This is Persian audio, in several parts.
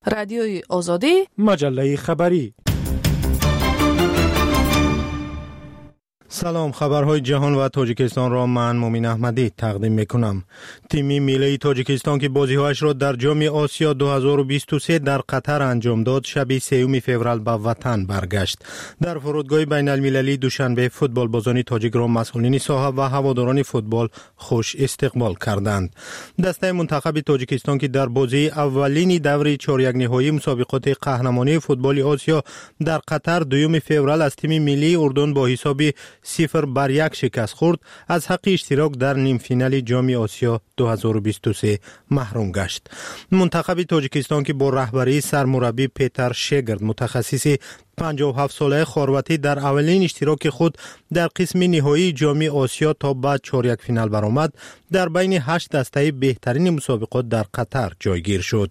رادیوی آزادی، مجله خبری. سلام، خبرهای جهان و تاجیکستان را من مومین احمدی تقدیم میکنم. تیم ملی تاجیکستان که بازی‌هایش را در جام آسیا 2023 در قطر انجام داد، شب 3 فوریه به وطن برگشت. در فرودگاه بین المللی دوشنبه فوتبال بازان تاجیک را مسئولین ساحه و هواداران فوتبال خوش استقبال کردند. دسته منتخب تاجیکستان که در بازی اولین دور 4-1 نهایی مسابقات قهرمانی فوتبال آسیا در قطر 2 فوریه از تیم ملی اردن با حساب 0-1 شکست خورد، از حق اشتراک در نیم فینال جام آسیا 2023 محروم گشت. منتخب تاجیکستان که با رهبری سرمربی پیتر شگرد متخصص 57 ساله خارواتی در اولین اشتراک خود در قسم نهایی جام آسیا تا بعد 4-1 فینال برآمد، در بین 8 دسته بهترین مسابقات در قطر جایگیر شد.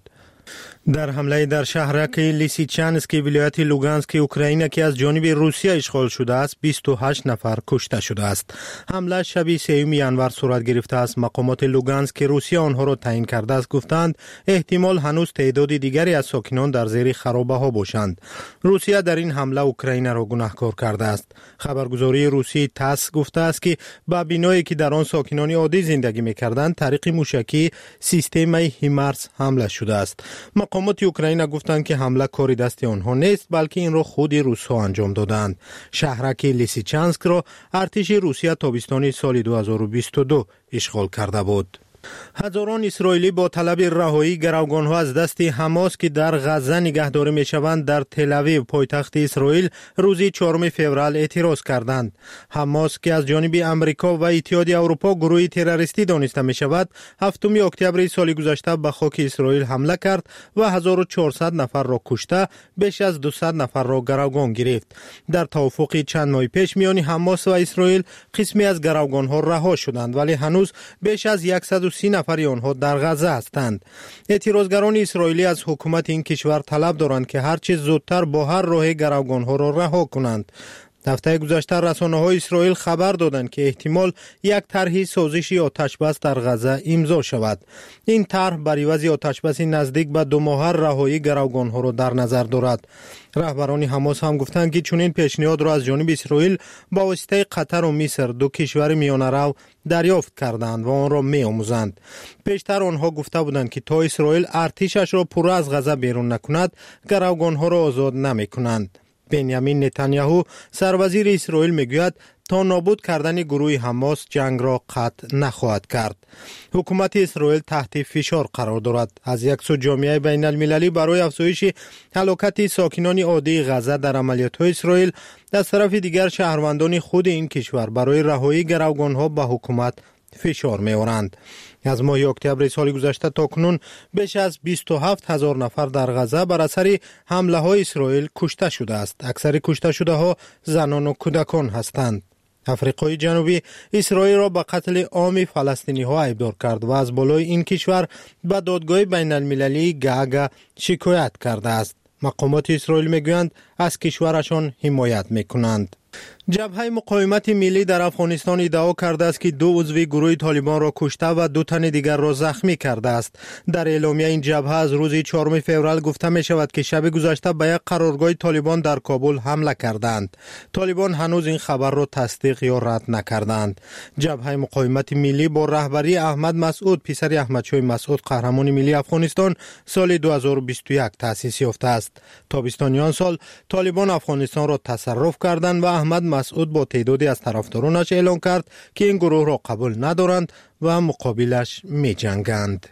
در حمله در شهرک لیسیچانسک ولایت لوگانسک اوکراین که از جانب روسیه اشغال شده است 28 نفر کشته شده است. حمله شب 3 ژانویه صورت گرفته است. مقامات لوگانسک که روسیه آنها را تعیین کرده است گفتند احتمال هنوز تعداد دیگری از ساکنان در زیر خرابه ها باشند. روسیه در این حمله اوکراین را گناهکار کرده است. خبرگزاری روسی تاس گفته است که با بینایی که در آن ساکنان عادی زندگی می‌کردند طریق موشکی سیستم هیمارس حمله شده است. مقامات اوکراین گفتند که حمله کاری دست آنها نیست، بلکه این را خود روس‌ها انجام دادند. شهرک لیسیچانسک را ارتش روسیه تابستان سال 2022 اشغال کرده بود. هزاران اسرائیلی با طلب رهایی گروگان‌ها از دست حماس که در غزه نگهداری می‌شوند در تل‌آویو پایتخت اسرائیل روز 4 فوریه اعتراض کردند. حماس که از جانب امریکا و اتحادیه اروپا گروهی تروریستی دانسته می‌شود، 7 اکتبر سال گذشته به خاک اسرائیل حمله کرد و 1400 نفر را کشته، بیش از 200 نفر را گروگان گرفت. در توافق چند ماه پیش میان حماس و اسرائیل قسمی از گروگان‌ها رها شدند، ولی هنوز بیش از 130 نفر آنها در غزه هستند. اعتراضگران اسرائیلی از حکومت این کشور طلب دارند که هرچه زودتر با هر راه گروگان‌ها را رها کنند. هفته گذشته رسانه‌های اسرائیل خبر دادند که احتمال یک طرح سازشی آتشبس در غزه امضا شود. این طرح بر عوض آتشبس نزدیک به 2 ماه رهایی گروگان‌ها را در نظر دارد. رهبران حماس هم گفتند که چنین پیشنهاد را از جانب اسرائیل با واسطه قطر و مصر، 2 کشور میانه‌رو، دریافت کردند و آن را می‌آموزند. پیشتر آنها گفته بودند که تا اسرائیل ارتشش را پورا از غزه بیرون نکند، گروگان‌ها را آزاد نمی‌کنند. بنیامین نتانیاهو سروزیر اسرائیل میگوید تا نابود کردن گروه حماس جنگ را قطع نخواهد کرد. حکومت اسرائیل تحت فشار قرار دارد. از یک سو جامعه بین المللی برای افزایش هلاکت ساکنان عادی غزه در عملیات‌های اسرائیل، از طرف دیگر شهروندان خود این کشور برای رهایی گروگان‌ها به حکومت فشار می‌آورند. از ماه اکتبر سال گذشته تا کنون بیش از 27,000 نفر در غزه بر اثر حمله‌های اسرائیل کشته شده است. اکثر کشته شده‌ها زنان و کودکان هستند. آفریقای جنوبی اسرائیل را به قتل عام فلسطینی‌ها ایبدار کرد و از بالای این کشور به دادگاه بین المللی گاگ شکایت کرده است. مقامات اسرائیل میگویند از کشورشان حمایت میکنند. جبهه مقاومت ملی در افغانستان ادعا کرده است که 2 عضو گروه طالبان را کشته و 2 تن دیگر را زخمی کرده است. در اعلامیه این جبهه از روز 4 فوریه گفته می شود که شب گذشته به یک قرارگاه طالبان در کابل حمله کردند. طالبان هنوز این خبر را تصدیق یا رد نکردند. جبهه مقاومت ملی با رهبری احمد مسعود، پسر احمدشاه مسعود قهرمان ملی افغانستان، سال 2021 تأسیس یافته است. تابستان سال طالبان افغانستان را تصرف کردند و احمد مسعود با تعدادی از طرفدارانش اعلان کرد که این گروه را قبول ندارند و مقابلش می جنگند.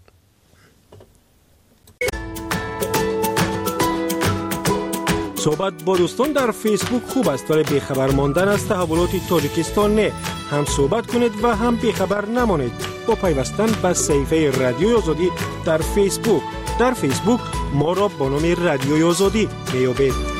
صحبت با دوستان در فیسبوک خوب است، ولی بیخبر ماندن از تحولات تاجیکستان نه. هم صحبت کنید و هم بیخبر نمانید با پیوستن به صفحه رادیوی آزادی در فیسبوک. در فیسبوک ما را با نام رادیوی آزادی میابید.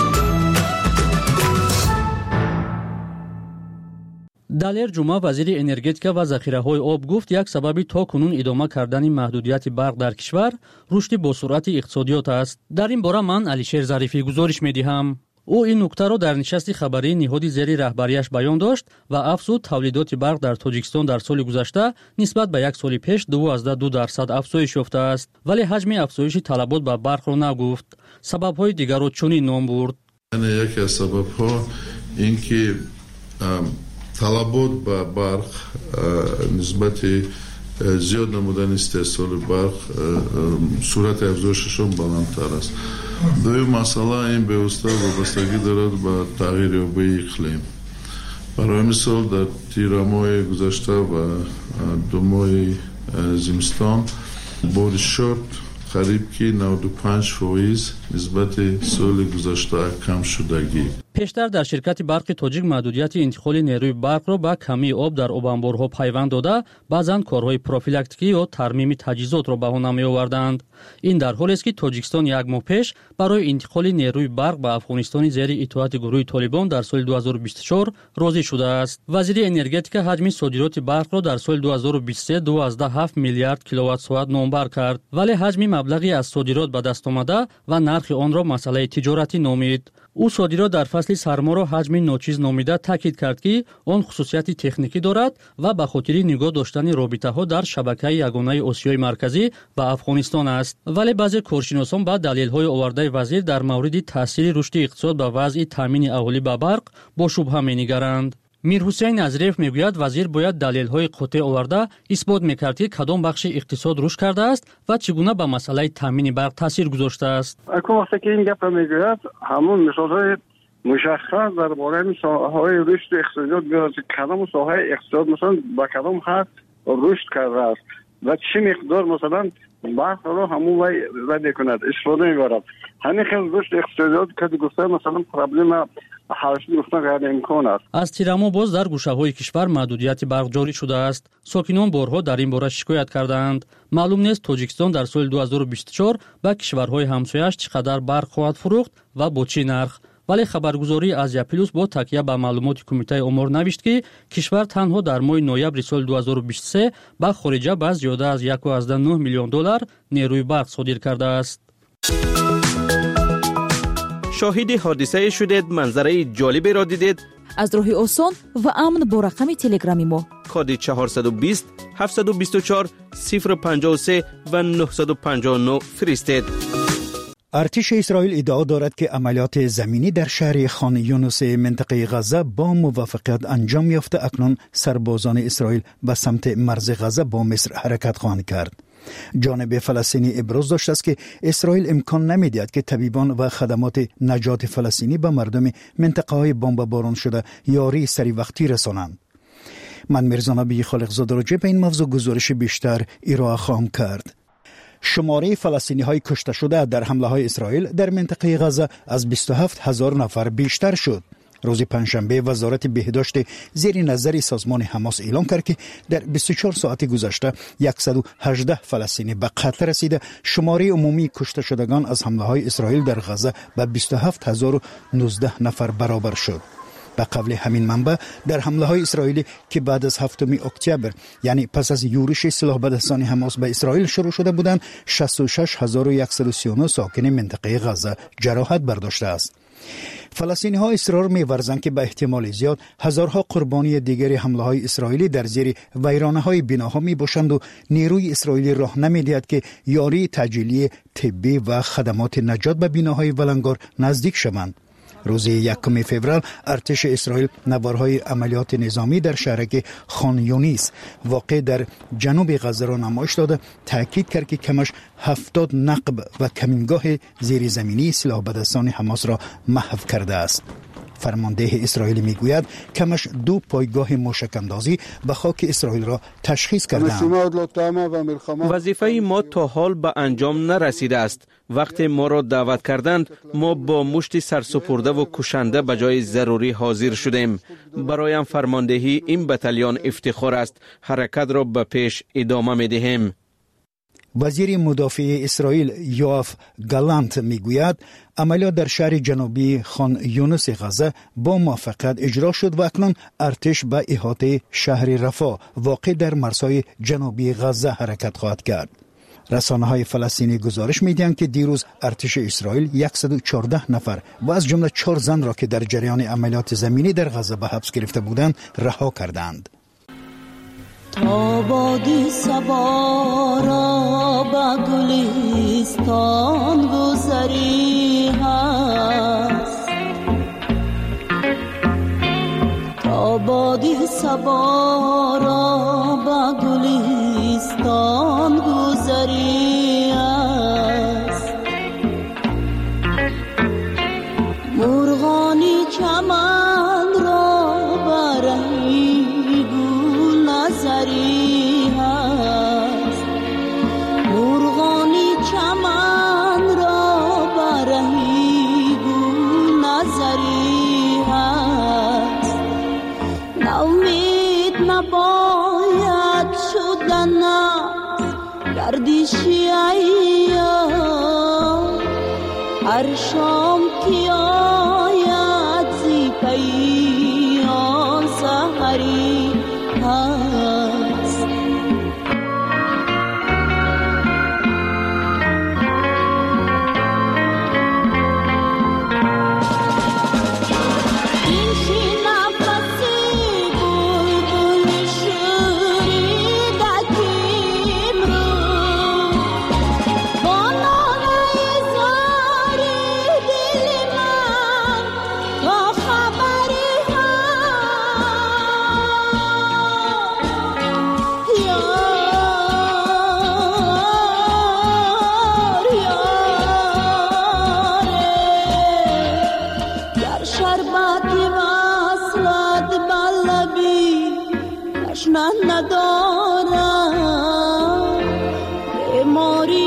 далер ҷумъа вазири энергетика ва захираҳои об гуфт як сабаби то кунун идома кардани маҳдудияти барқ дар кишвар рушди босуръати иқтисодиёт аст. дар ин бора ман алишер зарифӣ гузориш медиҳам. او این نکته را در نشست خبری نهادی زیر رهبریش بیان داشت و افزود تولیدات برق در تاجیکستان در سال گذشته نسبت به یک سال پیش 2.2% افزایش یافته است، ولی حجم افزایش طلبات به برق را نگفت. سبب‌های دیگر را چنین نام برد: یکی از سبب‌ها این که طلبات به برق نسبت زیاد نمودن استحصال برق صورت افزایششون بلندتر است. دوم مسئله این پیوسته وابستگی دارد به تغییر یابی اقلیم. برای مثال در تیر ماه گذشته و 2 ماه زمستان بارش شد قریب که 95% نسبت سال گذشته کم شدگی. پیشتر در شرکت برق تاجیک محدودیت انتقال نیروی برق را با کمی آب در آبانبارها پیوند داده بعضاً کارهای پروفیلاکتیکی یا ترمیم تجهیزات را بهانه می‌آوردند. این در حالی است که تاجیکستان یک ماه پیش برای انتقال نیروی برق به افغانستان زیر اطاعت گروه طالبان در سال 2024 راضی شده است. وزیر انرژتیک حجم صادرات برق را در سال 2023 2.7 میلیارد کیلووات ساعت نامبر کرد، ولی حجم مبلغی از صادرات به دست آمده و نرخ آن را مسئله تجارتی نامید. او صادرات در فصل سرما را حجم ناچیز نامیده تاکید کرد که آن خصوصیت تکنیکی دارد و به خاطر نگاه داشتن رابطه‌ها در شبکه یگانه آسیای مرکزی و افغانستان است. ولی بعضی کارشناسان با دلایل‌های آورده وزیر در مورد تاثیر رشد اقتصاد به وضع تامین اهالی به برق با شبهه می‌نگرند. میرحسین نظریف میگوید وزیر باید دلیل‌های قاطع آورده اثبات می‌کرد که کدام بخش اقتصاد رشد کرده است و چگونه به مسئله تامین برق تاثیر گذاشته است. اکنون وقتی که این گپ را میگوید همون مثال‌های مشخص درباره ساحه‌های رشد اقتصادیات بیاد که کدام ساحه اقتصاد مثلا با کدام حد رشد کرده است و چه مقدار مثلا برق را همون وی رد کند استفاده می‌برد. همین خیلی رشد اقتصادیات که گفته مثلا پرابلم حالشی گفتن غیر امکان است. از تیرامو باز در گوشه‌های کشور محدودیت برق جاری شده است. ساکنان بارها در این باره شکایت کردند. معلوم نیست تاجیکستان در سال 2024 به کشورهای همسایه‌اش چقدر برق خواهد فروخت و با چه نرخ. ولی خبرگزاری آزیا پلوس با تکیه به معلومات کمیته امور نوشت که کشور تنها در ماه نوامبر سال 2023 به خارجه به زیاده از 1.9 میلیون دلار نیروی برق صادر کرده است. شاهد حادثه شدید، منظره جالبی را دیدید؟ از راه آسان و امن با رقم تلگرامی ما کد 420 724 053 و 959 فرستید. ارتش اسرائیل ادعا دارد که عملیات زمینی در شهر خان یونس منطقه غزه با موفقیت انجام یافته. اکنون سربازان اسرائیل به سمت مرز غزه با مصر حرکت خواهند کرد. جانب فلسطینی ابراز داشته است که اسرائیل امکان نمی‌دهد که طبیبان و خدمات نجات فلسطینی به مردم منطقه‌های بمباران شده یاری سری وقتی رسانند. من میرزا نبی خالقزاده راجع به این موضوع گزارش بیشتر ارائه خواهم کرد. شماره فلسطینی‌های کشته شده در حمله‌های اسرائیل در منطقه غزه از 27,000 نفر بیشتر شد. روز پنجشنبه وزارت بهداشت زیر نظر سازمان حماس اعلام کرد که در 24 ساعت گذشته 118 فلسطینی به قتل رسیده. شماره عمومی کشته شدگان از حمله‌های اسرائیل در غزه به 27,019 نفر برابر شد. به قول همین منبع در حمله‌های اسرائیلی که بعد از 7 اکتبر یعنی پس از یورش سلاح به دستان حماس به اسرائیل شروع شده بودند، 66,139 ساکن منطقه غزه جراحت برداشته است. فلسطینی‌ها اصرار می‌ورزند که به احتمال زیاد هزارها قربانی دیگر حمله‌های اسرائیلی در زیر ویرانه‌های بناها می‌باشند و نیروی اسرائیلی راه نمی‌دهد که یاری تجلیل طبی و خدمات نجات به بناهای ولنگار نزدیک شوند. روز 1 فوریه ارتش اسرائیل نوارهای عملیات نظامی در شهرک خان یونس واقع در جنوب غزه را نمایش داده، تاکید کرد که کمش 70 نقب و کمینگاه زیرزمینی سلاح به دستان حماس را محو کرده است. فرمانده اسرائیل میگوید کمش 2 پایگاه موشک‌اندازی به خاک اسرائیل را تشخیص کردند. وظیفه ما تا حال به انجام نرسیده است. وقتی ما را دعوت کردند ما با مشت سرسپرده و کشنده به جای ضروری حاضر شدیم. برایم فرماندهی این بتالیون افتخار است. حرکت را به پیش ادامه می‌دهیم. وزیر مدافع اسرائیل یوآف گالانت میگوید عملیات در شهر جنوبی خان یونس غزه با موفقیت اجرا شد و اکنون ارتش به احاطه شهر رفاه واقع در مرزهای جنوبی غزه حرکت خواهد کرد. رسانه‌های فلسطینی گزارش می‌دهند که دیروز ارتش اسرائیل 114 نفر و از جمله 4 زن را که در جریان عملیات زمینی در غزه به حبس گرفته بودند رها کردند. تا بادی صبا را به گلستان گذری هست، تا بادی صبا را به گلستان گذری هست، مرغانی چمن را برهی گل نظری هست، مرغانی چمن را برهی گل نظری هست، ناامید نباید شدن گردشی ایام، هر شام که آید زی پیام سحری هست. این شی نفسی بلبل شوریده کیم رو، با ناله زاری دل من تا خبری هست. گر شربتی وصلت بلبی تشنه ندارم، بیماری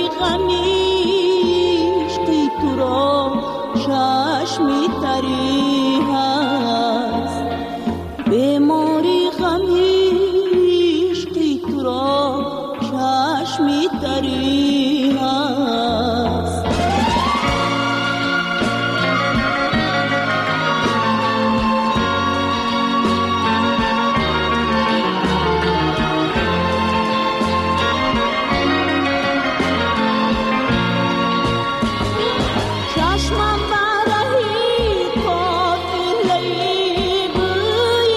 غمیشتی تو را چشمی تری هست، بیماری غمیشتی تو را چشمی تری هست. چشمم برهی کافیلی بوی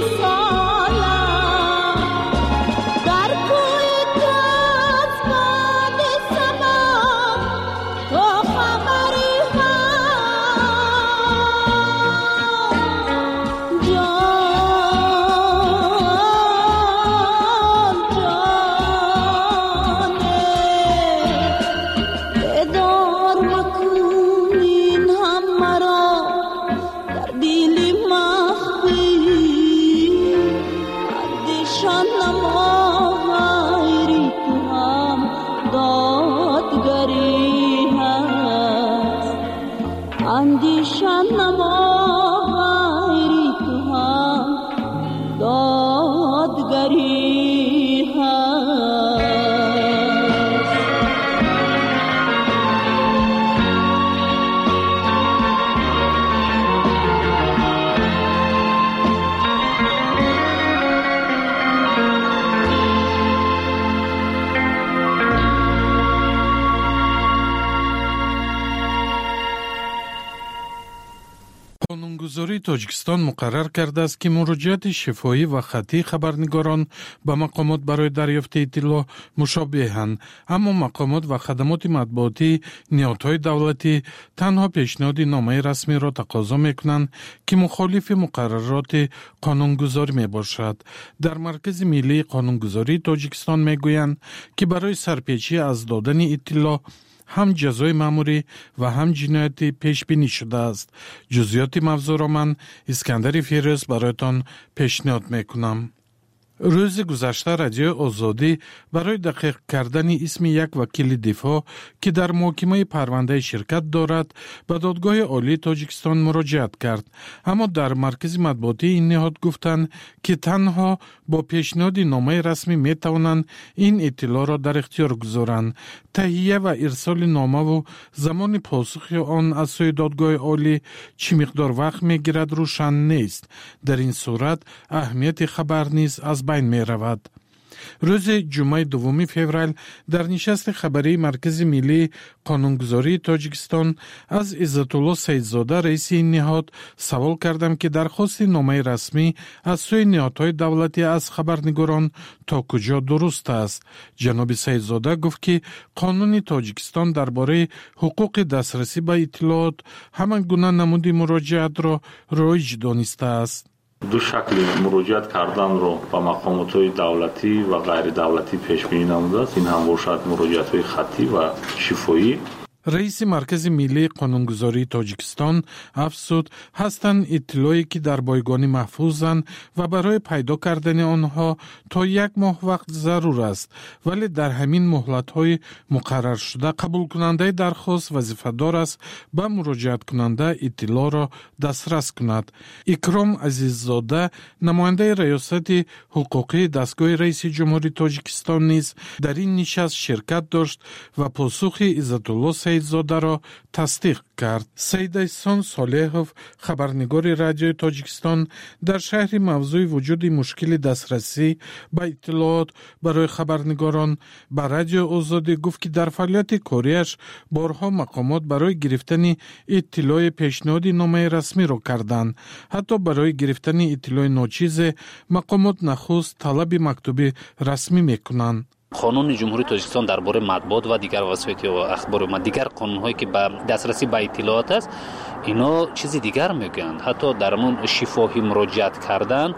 وصالم، در کوی تاز باد سما تو خبری هست. جانه بدار مکنین هم مرا در دیلی مخفی، اندیشان نما غیری تو هم دادگری هست، اندیشان نما غیری تو هم دادگری هست. قانونگذاری تاجیکستان مقرر کرده است که مراجعت شفاهی و خطی خبرنگاران به مقامات برای دریافت اطلاع مشابهند، اما مقامات و خدمات مطبوعاتی نهادهای دولتی تنها پیشنهاد نامه رسمی را تقاضا میکنند که مخالف مقررات قانونگذاری می باشد. در مرکز ملی قانونگذاری تاجیکستان میگویند که برای سرپیچی از دادن اطلاع هم جزای مأموری و هم جنایتی پیش بینی شده است. جزئیات موضوع را من اسکندر فیروز برایتان پیشنهاد میکنم. روز گذشته رادیو آزادی برای دقیق کردن اسم یک وکیل دفاع که در محاکمه پرونده شرکت دارد به دادگاه عالی تاجیکستان مراجعت کرد، اما در مرکز مطبوعاتی این نهاد گفتند که تنها با پیشنهاد نامه رسمی می توانند این اطلاع را در اختیار گذارند. تهیه و ارسال نامه و زمان پاسخ آن از سوی دادگاه عالی چه مقدار وقت می گیرد روشن نیست. در این صورت اهمیت خبر نیز از بین می رود. روز جمعه 2 فوریه در نشست خبری مرکز ملی قانونگذاری تاجیکستان از عزت‌الله سیدزاده رئیس این نهاد سوال کردم که درخواست نامه رسمی از سوی نهادهای دولتی از خبرنگاران تا کجا درست است. جناب سیدزاده گفت که قانون تاجیکستان درباره حقوق دسترسی به اطلاعات همان گونه نمود مراجعت را رایج دانسته است. دو شکل مراجعت کردن رو با مقامات دولتی و غیر دولتی پیش بینی نموده است. این هم باشد مراجعت خطی و شفاهی. رئیس مرکز ملی قانونگذاری تاجیکستان افزود هستند اطلاعی که در بایگانی محفوظند و برای پیدا کردن آنها تا 1 ماه وقت ضرور است، ولی در همین مهلت‌های مقرر شده قبول کننده درخواست وظیفه‌دار است به مراجعت کننده اطلاع را دسترس کند. اکرام عزیززاده نماینده ریاست حقوقی دستگاه رئیس جمهوری تاجیکستان نیز در این نشست شرکت داشت و پاسخ عزت‌الله سیدزاده را تصدیق کرد. سید احسان صالحов خبرنگار رادیوی تاجیکستان در شهر موضوع وجود مشکل دسترسی به اطلاعات برای خبرنگاران به رادیو آزادی گفت که در فعالیت کاریش بارها مقامات برای گرفتن اطلاع پیشنهاد نامه رسمی را کردند. حتی برای گرفتن اطلاع ناچیز مقامات نخست طلب مکتوب رسمی میکنند. قانون جمهوری تاجیکستان درباره مطبوعات و دیگر وسایط و اخبار و دیگر قانون‌هایی که به دسترسی به اطلاعات است اینا چیز دیگر میگن. حتی درمون شفاهی مراجعت کردن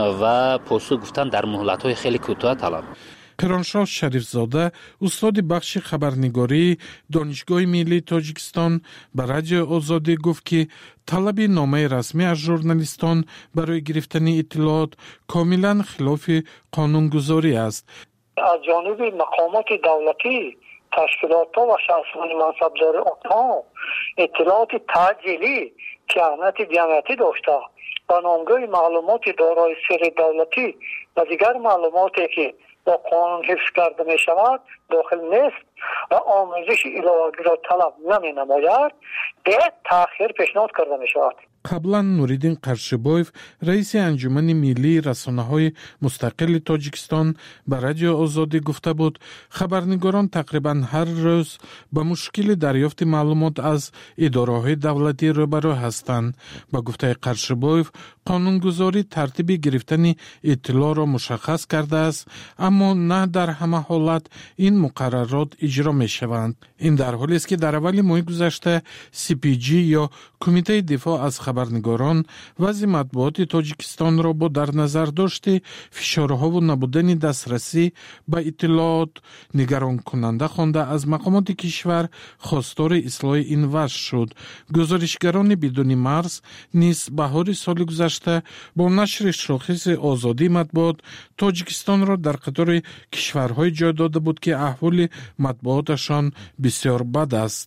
و پاسخ گفتن در مهلت‌های خیلی کوتاه طلب. قرانشاه شریفزاده استاد بخش خبرنگاری دانشگاه ملی تاجیکستان به رادیو آزادی گفت که طلب نامه رسمی از ژورنالیستان برای گرفتن اطلاعات کاملا خلاف قانونگذاری است. از جانب مقامات دولتی، تشکیلات و شخصان منصبدار آنها اطلاعات تعجیلی که اهمیت جمعیتی داشته و نامگاه معلومات دارای سر دولتی و دیگر معلوماتی که با قانون حفظ کرده می شود داخل نیست و آموزش علاوگی را طلب نمی نماید به تأخیر پیشنهاد کرده می شود. قبلا نوریدین قرشبایف رئیس انجمن ملی رسانه‌های مستقل تاجیکستان به رادیو آزادی گفته بود خبرنگاران تقریبا هر روز با مشکل دریافت معلومات از اداره‌های دولتی روبرو هستند. با گفته قرشبایف قانونگذاری ترتیب گرفتن اطلاع را مشخص کرده است، اما نه در همه حالت این مقررات اجرا می شوند. این در حالی است که در اول ماه گذشته CPG یا کمیته دفاع از خبرنگاران وضع مطبوعات تاجیکستان را با در نظر داشته فشارها و نبودن دسترسی به اطلاعات نگران کننده خوانده از مقامات کشور خواستار اصلاح این وضع شد. گزارشگران بدون مرز نیز بهار سال گذشته با نشر شاخص آزادی مطبوعات تاجیکستان را در قطار کشورهای جای داده بود که احوال مطبوعاتشان بسیار بد است.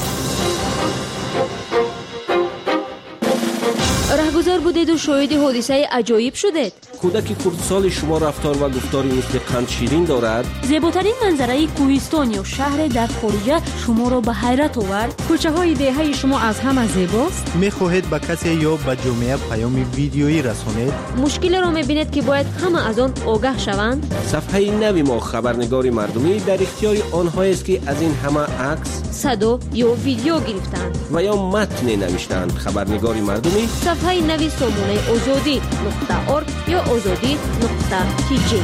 رهگذر بودید و شاهد حادثه عجایب شدید. کودک کردسال شما رفتار و گفتاری مثل قند شیرین دارد. زیباترین منظره کوهستان یا شهر در خارج شما را به حیرت آورد. کوچه های دهه شما از همه زیباست. میخواهید به کسی یا به جامعه پیام ویدیویی رسانید؟ مشکل را میبینید که باید همه از آن آگاه شوند. صفحه نوی ما خبرنگاری مردمی در اختیار آنها است که از این همه عکس، صدا یا ویدیو گرفتند و یا متن نوشتند. خبرنگاری مردمی صفحه نوی سامانه آزادی.org یا آزادی.tg.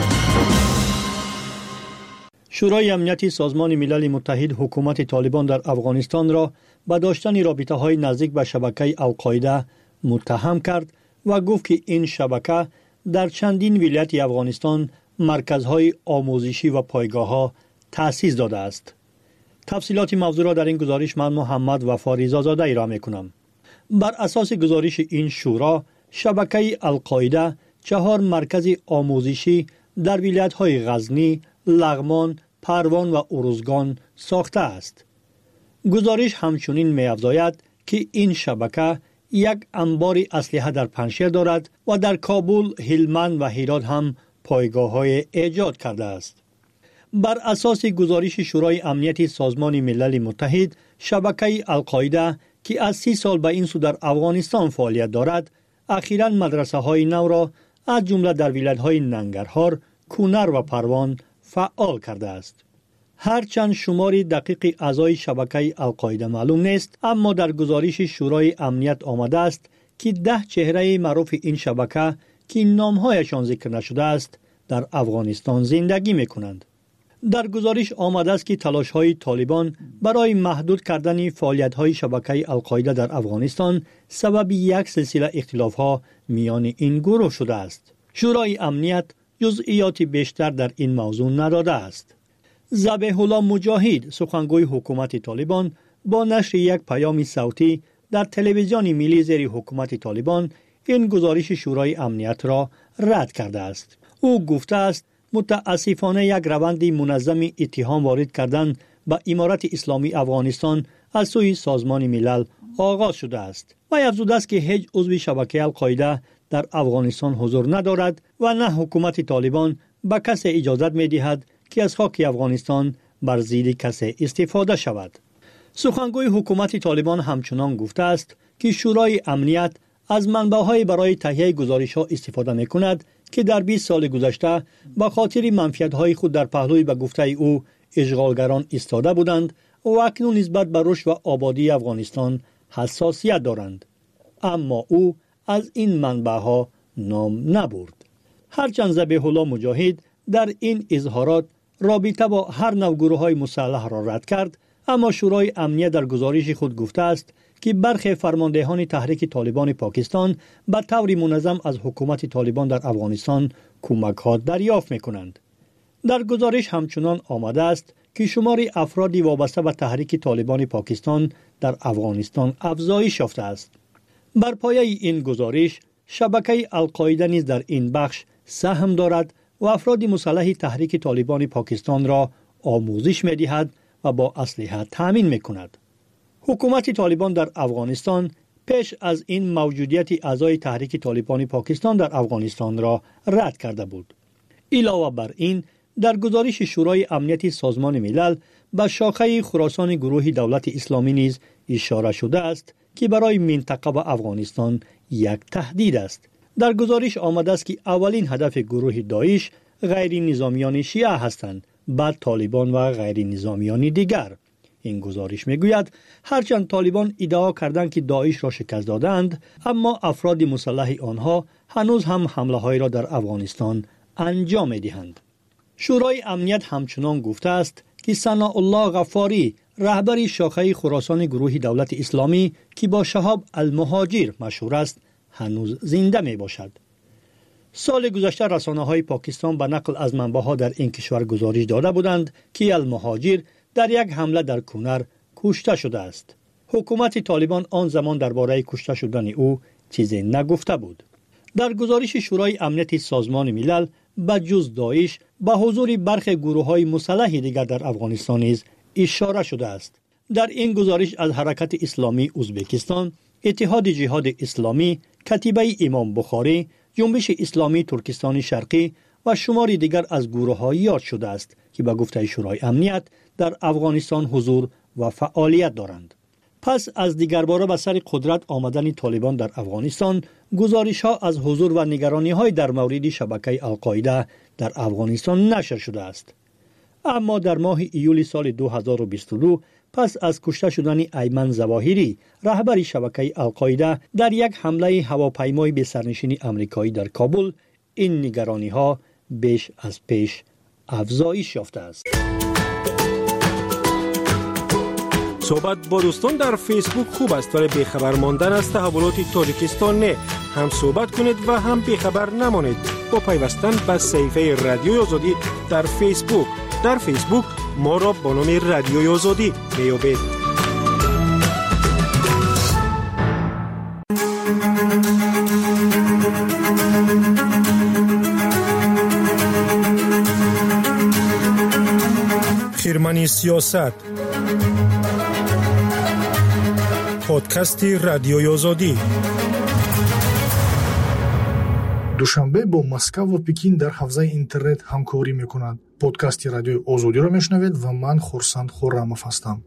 شورای امنیتی سازمان ملل متحد حکومت طالبان در افغانستان را به داشتن رابطه‌های نزدیک به شبکه القاعده متهم کرد و گفت که این شبکه در چندین ولایت افغانستان مرکزهای آموزشی و پایگاه‌ها تأسیس داده است. تفصیلات موضوع را در این گزارش من محمد وفا رضازاده ارائه می‌کنم. بر اساس گزارش این شورا، شبکه القاعده 4 مرکز آموزشی در ولایت‌های غزنی، لغمان، پروان و ارزگان ساخته است. گزارش همچنین می‌افزاید که این شبکه یک انبار اسلحه در پنجشیر دارد و در کابل، هلمند و هرات هم پایگاه‌های ایجاد کرده است. بر اساس گزارش شورای امنیتی سازمان ملل متحد، شبکه القاعده که از 30 سال به این سو در افغانستان فعالیت دارد، اخیراً مدرسه‌های نو را از جمله در ولایت‌های ننگرهار، کونر و پروان فعال کرده است. هرچند شماری دقیق اعضای شبکه القاعده معلوم نیست، اما در گزارش شورای امنیت آمده است که 10 چهره معروف این شبکه که نامهایشان ذکر نشده است در افغانستان زندگی می‌کنند. در گزارش آمده است که تلاش‌های طالبان برای محدود کردن فعالیت‌های شبکه القاعده در افغانستان سبب یک سلسله اختلاف‌ها میان این گروه شده است. شورای امنیت جزئیات بیشتر در این موضوع نداده است. ذبیح الله مجاهد، سخنگوی حکومت طالبان، با نشر یک پیام صوتی در تلویزیون ملی زیر حکومت طالبان این گزارش شورای امنیت را رد کرده است. او گفته است متاسفانه یک روند منظم اتهام وارد کردن به امارت اسلامی افغانستان از سوی سازمان ملل آغاز شده است و افزوده است که هیچ عضو شبکه القاعده در افغانستان حضور ندارد و نه حکومت طالبان به کسی اجازت می‌دهد که از خاک افغانستان بر ضد کسی استفاده شود. سخنگوی حکومت طالبان همچنان گفته است که شورای امنیت از منبع‌های برای تهیه گزارش‌ها استفاده می‌کند که در 20 سال گذشته به خاطر منفعت‌های خود در پهلوی به گفته او اشغالگران ایستاده بودند و اکنون نسبت به رشد و آبادی افغانستان حساسیت دارند. اما او از این منبع‌ها نام نبرد. هرچند ذبیح الله مجاهد در این اظهارات رابطه با هر نوع گروه‌های مسلح را رد کرد، اما شورای امنیت در گزارش خود گفته است که برخی فرماندهان تحریک طالبان پاکستان به طور منظم از حکومت طالبان در افغانستان کمک‌ها دریافت می‌کنند. در گزارش همچنان آمده است که شمار افرادی وابسته به تحریک طالبان پاکستان در افغانستان افزایش یافته است. بر پایه این گزارش شبکه القاعده نیز در این بخش سهم دارد و افراد مسلح تحریک طالبان پاکستان را آموزش می‌دهد و با اسلحه تامین می‌کند. حکومت طالبان در افغانستان پیش از این موجودیت اعضای تحریک طالبان پاکستان در افغانستان را رد کرده بود. علاوه بر این در گزارش شورای امنیت سازمان ملل به شاخه خراسان گروه دولت اسلامی نیز اشاره شده است که برای منطقه و افغانستان یک تهدید است. در گزارش آمده است که اولین هدف گروه داعش غیر نظامیان شیعه هستند، بعد طالبان و غیر نظامیان دیگر. این گزارش میگوید هرچند طالبان ادعا کردند که داعش را شکست دادند، اما افراد مسلح آنها هنوز هم حمله‌های را در افغانستان انجام می‌دهند. شورای امنیت همچنان گفته است که ثناء الله غفاری، رهبر شاخه خراسان گروه دولت اسلامی که با شهاب المهاجر مشهور است، هنوز زنده می باشد. سال گذشته رسانه‌های پاکستان به نقل از منبع‌ها در این کشور گزارش داده بودند که المهاجر در یک حمله در کونر کشته شده است. حکومت طالبان آن زمان درباره کشته شدن او چیزی نگفته بود. در گزارش شورای امنیت سازمان ملل به جز داعش به حضور برخی گروه‌های مسلح دیگر در افغانستان نیز اشاره شده است. در این گزارش از حرکت اسلامی ازبکستان، اتحاد جهاد اسلامی، کتیبه امام بخاری، جنبش اسلامی ترکستان شرقی و شماری دیگر از گروه‌ها یاد شده است که به گفته شورای امنیت در افغانستان حضور و فعالیت دارند. پس از دیگرباره به سر قدرت آمدن طالبان در افغانستان، گزارش‌ها از حضور و نگرانی‌های در مورد شبکه القاعده در افغانستان نشر شده است. اما در ماه ایول سال 2022 پس از کشته شدن ایمن ظواهری، رهبر شبکه القاعده در یک حمله هواپیمای به سرنشین آمریکایی در کابل، این نگرانی‌ها بیش از پیش افزایش یافته است. صحبت با دوستان در فیسبوک خوب است، ولی بیخبر ماندن از تحولات تاجیکستان نه. هم صحبت کنید و هم بیخبر نمانید با پیوستن به صفحه رادیوی آزادی در فیسبوک. در فیسبوک ما را با نام رادیوی آزادی بیابید. خیرمنی سیاست، پادکست رادیوی آزادی. دوشنبه با مسکو و پکین در حوزه اینترنت همکاری میکنند. پادکست رادیوی آزادی را میشنوید و من خورسند خورمов هستم.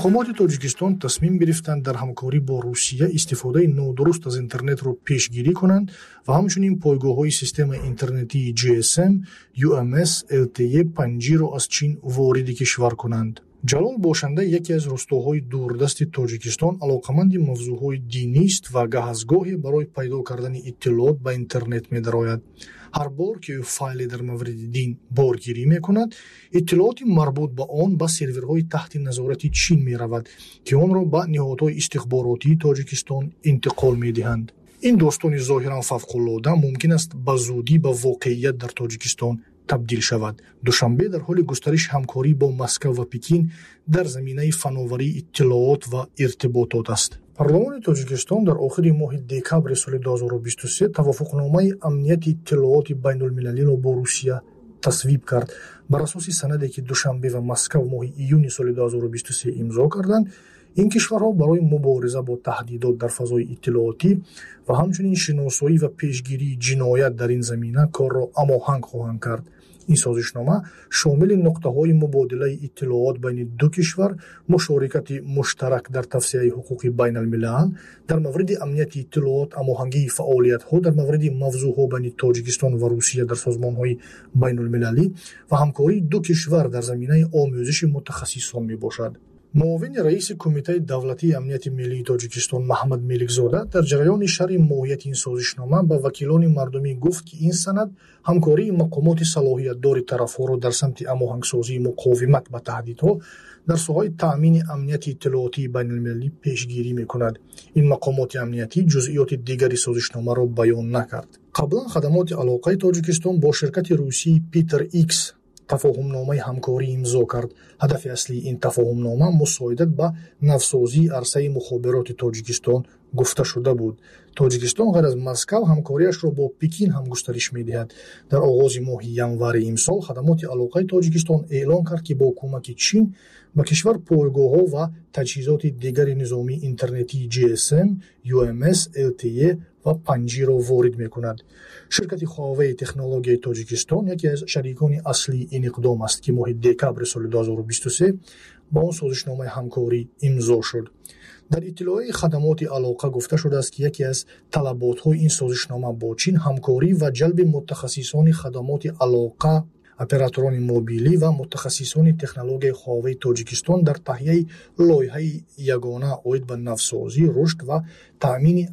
мақомоти тоҷикистон тасмим гирифтанд дар ҳамкорӣ бо русия истифодаи нодуруст аз интернетро пешгирӣ конанд ва ҳамчунин пойгоҳҳои системаи интернетии GSM, UMS, LTE 5G-ро аз чин вориди кишвар кунанд. ҷалол бошанда яке аз рӯстоҳои дурдасти тоҷикистон алоқаманди мавзӯъҳои динист ва гаҳазгоҳе барои пайдо кардани иттилоот ба интернет медарояд. ҳар бор ки ӯ файле дар мавриди дин боргирӣ мекунад, иттилооти марбут ба он ба серверҳои таҳти назорати чин меравад, ки онро ба ниҳодҳои истихборотии тоҷикистон интиқол медиҳанд. ин достони зоҳиран фавқуллода мумкин аст ба зудӣ ба воқеият дар тоҷикистон табдил шавад. душанбе дар ҳоли густариши ҳамкорӣ бо Москва ва Пекин дар заминаи фановарии иттилоот ва иртиботот аст. Парлумони Тоҷикистон дар охири моҳи декабри соли 2023 тавофуқномаи амнияти иттилооти байнулмилалиро бо Русия тасвиб кард. Бар асоси санаде ки Душанбе ва Москва моҳи июни соли 2023 имзо карданд, ин кишварҳо барои мубориза бо таҳдидот дар фазои иттилоотӣ ва ҳамчунин шиносоӣ ва пешгирии ҷиноят дар ин замина корро амоҳанг хоҳанд кард. ин созишнома шомили нуқтаҳои мубодилаи иттилоот байни ду кишвар, мушорикати муштарак дар тавсеаи ҳуқуқи байналмилал, дар мавриди амнияти иттилоот амоҳангии фаъолиятҳо дар мавриди мавзӯъҳо байни Тоҷикистон ва Русия дар созмонҳои байнулмилалӣ ва ҳамкории ду кишвар дар заминаи омӯзиши мутахассисон мебошад. муовини раиси Кумитаи давлатии амнияти миллии Тоҷикистон Маҳмад Меликзода дар ҷараёни шарҳи моҳияти ин созишнома ба вакилони мардумӣ гуфт, ки ин санад ҳамкории мақомоти салоҳиятдори тарафҳоро дар самти амоҳангсозии муқовимат ба таҳдидҳо дар соҳаи таъмини амнияти иттилоотии байналмилалӣ пешгирӣ мекунад. ин мақомоти амниятӣ ҷузъиёти дигари созишномаро баён накард. қаблан хадамоти алоқаи Тоҷикистон бо ширкати русии Peter X тафоҳумномаи ҳамкорӣ имзо кард. ҳадафи аслии ин тафоҳумнома мусоидат ба навсозии арсаи мухобироти Тоҷикистон гуфта шуда буд. Тоҷикистон ғайр аз Москав ҳамкориашро бо Пекин ҳам густариш медиҳад. Дар оғози моҳи январи имсол хадамоти алоқаи Тоҷикистон эълон кард, ки бо кӯмаки Чин ба кишвар пойгоҳҳо ва таҷҳизоти дигари низомии интернетии GSM, UMS, LTE ва 5G-ро ворид мекунад. ширкати Huawei технологияи Тоҷикистон яке аз шарикони аслии ин иқдом аст, ки моҳи декабри соли 2023 ба он созишномаи ҳамкорӣ имзо шуд. дар иттилоъи хадамоти алоқа гуфта шудааст, ки яке аз талаботҳои ин созишнома бо Чин ҳамкорӣ ва ҷалби мутахассисони хадамоти алоқа, операторони мобилӣ ва мутахассисони технологияи Huawei Тоҷикистон дар таҳияи лоиҳаи ягона оид ба навсозӣ, рушд ва таъмини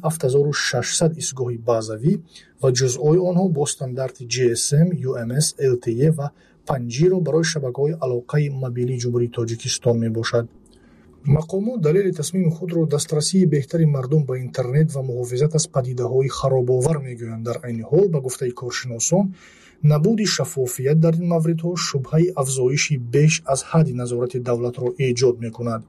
7600 истгоҳи базавӣ ва ҷузъҳои онҳо бо стандарти GSM, UMS, LTE ва 5G-ро барои шабакаҳои алоқаи мобилии Ҷумҳурии Тоҷикистон мебошад. мақомот далели тасмими худро дастрасии беҳтари мардум ба интернет ва муҳофизат аз падидаҳои харобовар мегӯянд. дар айни ҳол ба гуфтаи коршиносон, набуди шаффофият дар ин мавридҳо шубҳаи афзоиши беш аз ҳадди назорати давлатро эҷод мекунад.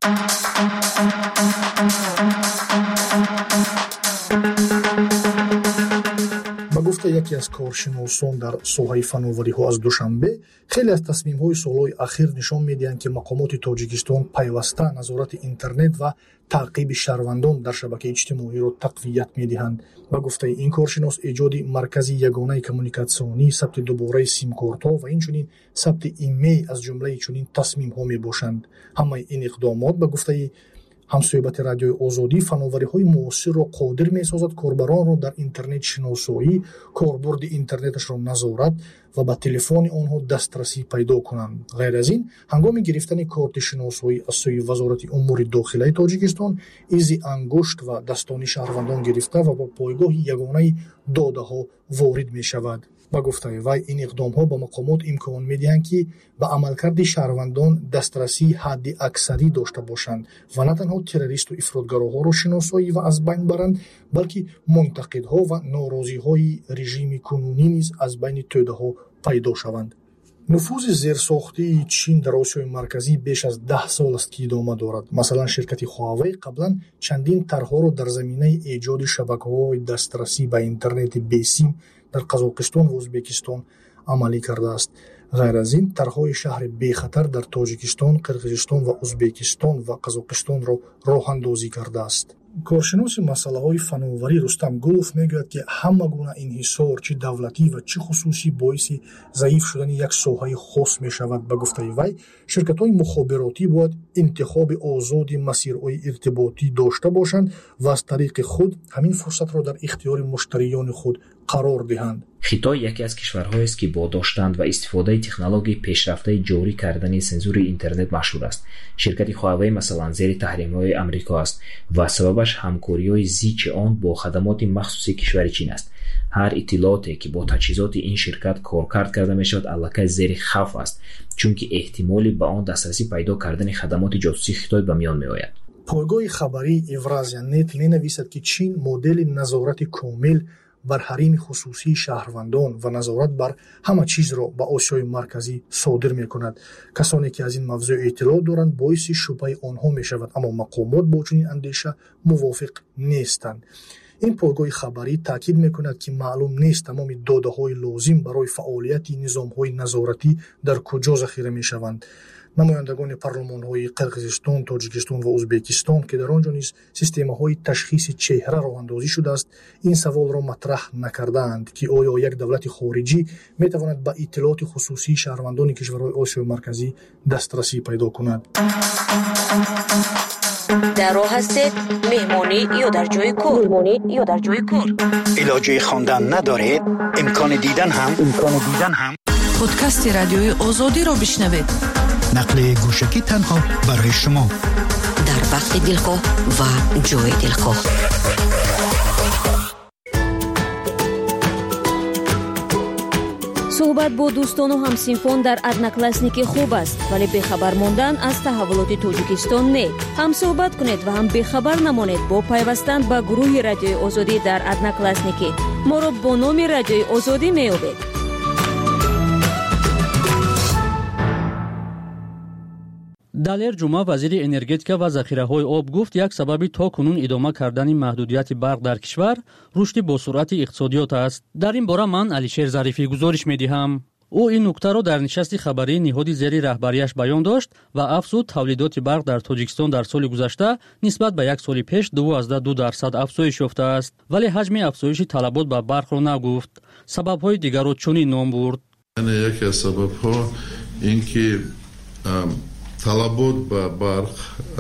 ба гуфта яке аз коршиносон дар соҳаи фановариҳо аз Душанбе, хеле аз тасмимҳои солҳои ахир нишон медиҳанд, ки мақомоти Тоҷикистон пайваста назорати интернет ва таъқиби шаҳрвандон дар шабакаи иҷтимоиро тақвият медиҳанд. Ба гуфтаи ин коршинос, эҷоди маркази ягонаи коммуникатсионӣ, сабти дубораи симкортҳо ва инчунин сабти имейл аз ҷумлаи чунин тасмимҳо мебошанд. ҳамаи ин иқдомот ба гуфтаи ҳамсӯҳбати радиои Озодӣ фановариҳои муосирро қодир месозад корбаронро дар интернетшиносоӣ, корбурди интернеташро назорат ва ба телефони онҳо дастрасӣ пайдо кунанд. ғайр аз ин, ҳангоми гирифтани корти шиносоӣ аз сӯи Вазорати умури дохилаи Тоҷикистон, изи ангушт ва дастони шаҳрвандон гирифта ва ба пойгоҳи ягонаи додаҳо ворид мешавад. ба гуфтаи вай, ин иқдомҳо ба мақомот имкон медиҳанд, ки ба амалкарди шаҳрвандон дастрасии ҳадди аксарӣ дошта бошанд ва на танҳо террористу ифротгароҳоро шиносоӣ ва аз байн баранд, балки мунтақидҳо ва норозиҳои режими кунунӣ низ аз байни тӯдаҳо пайдо шаванд. нуфузи зерсохтии Чин дар Осиёи Марказӣ беш аз 10 сол аст, ки идома дорад. Масалан, ширкати Huawei қаблан чандин тарҳҳоро дар заминаи эҷоди шабакаҳои дастрасӣ ба интернети бесим дар Қазоқистон ва Ӯзбекистон амалӣ кардааст. غیر از این طرحهای شهر بی‌خطر در تاجیکستان، قرقیزستان و ازبکستان و قزاقستان را راه اندازی کرده است. کارشناس مسائل فناوری رستم گلوف میگوید که همه گونه انحصار چه دولتی و چه خصوصی باعث ضعیف شدن یک ساحه خاص می شود. به گفته وی شرکت‌های مخابراتی باید انتخاب آزاد مسیرهای ارتباطی داشته باشند و از طریق خود همین فرصت را در اختیار مشتریان خود قرار دهند. خیتای یکی از کشورهایی است که با داشتن و استفاده تکنولوژی پیشرفته جاری کردن سنسور اینترنت مشهور است. شرکت هواوی مثلا زیر تحریم‌های آمریکا است و سببش همکاری‌های زیچ آن با خدمات مخصوصی کشور چین است. هر اطلاعاتی که با تجهیزات این شرکت کارکرد کرده می‌شود البته زیر خوف است، چون که احتمالی به آن دسترسی پیدا کردن خدمات جاسوسی خیتای به میان می‌آید. پایگاه خبری اورازیا نت می‌نویسد که چین مدل نظارت کامل بر حریم خصوصی شهروندان و نظارت بر همه چیز را به آسیای مرکزی صادر می کند. کسانی که از این موضوع اطلاع دارند باعث شبهه آنها می شود، اما مقامات با چنین اندیشه موافق نیستند. این پایگاه خبری تاکید می کند که معلوم نیست تمام داده های لازم برای فعالیت نظام های نظارتی در کجا ذخیره می شوند. نمایندگان پارلمان های قرقیزستان، تاجیکستان و ازبکستان که در آنجا نیز سیستم های تشخیص چهره راه اندازی شده است، این سوال را مطرح نکردند که آیا یک دولت خارجی می تواند به اطلاعات خصوصی شهروندان کشورهای آسیای مرکزی دسترسی پیدا کند. در راه هستید مهمانی یا در جای کار علاجه خواندن ندارید، امکان دیدن هم پادکست رادیوی آزادی را بشنوید. نقل گوشکی تنها برای شما در وقت دلخواه و جای دلخواه. صحبت با دوستان و همسینفون در ادناکلاسنیک خوب است، ولی بخبر ماندن از تحولات تاجیکستان نه. هم صحبت کنید و هم بخبر نمانید با پیوستن به گروه رادیوی آزادی در ادناکلاسنیک. ما را با نام رادیوی آزادی میابید. далер ҷумъа вазири энергетика ва захираҳои об гуфт як сабаби то кунун идома кардани маҳдудияти барқ дар кишвар рушди босуръати иқтисодиёт аст. дар ин бора ман алишер зарифӣ гузориш медиҳам. ӯ ин нуктаро дар нишасти хабарии ниҳоди зери раҳбарияш баён дошт ва афзуд тавлидоти барқ дар тоҷикистон дар соли гузашта нисбат ба як соли пеш 12% афзоиш ёфтааст, вале ҳаҷми афзоиши талабот ба барқро нагуфт. сабабҳои дигарро чунин ном бурд. яке аз сабабҳо ин ки талабот ба барқ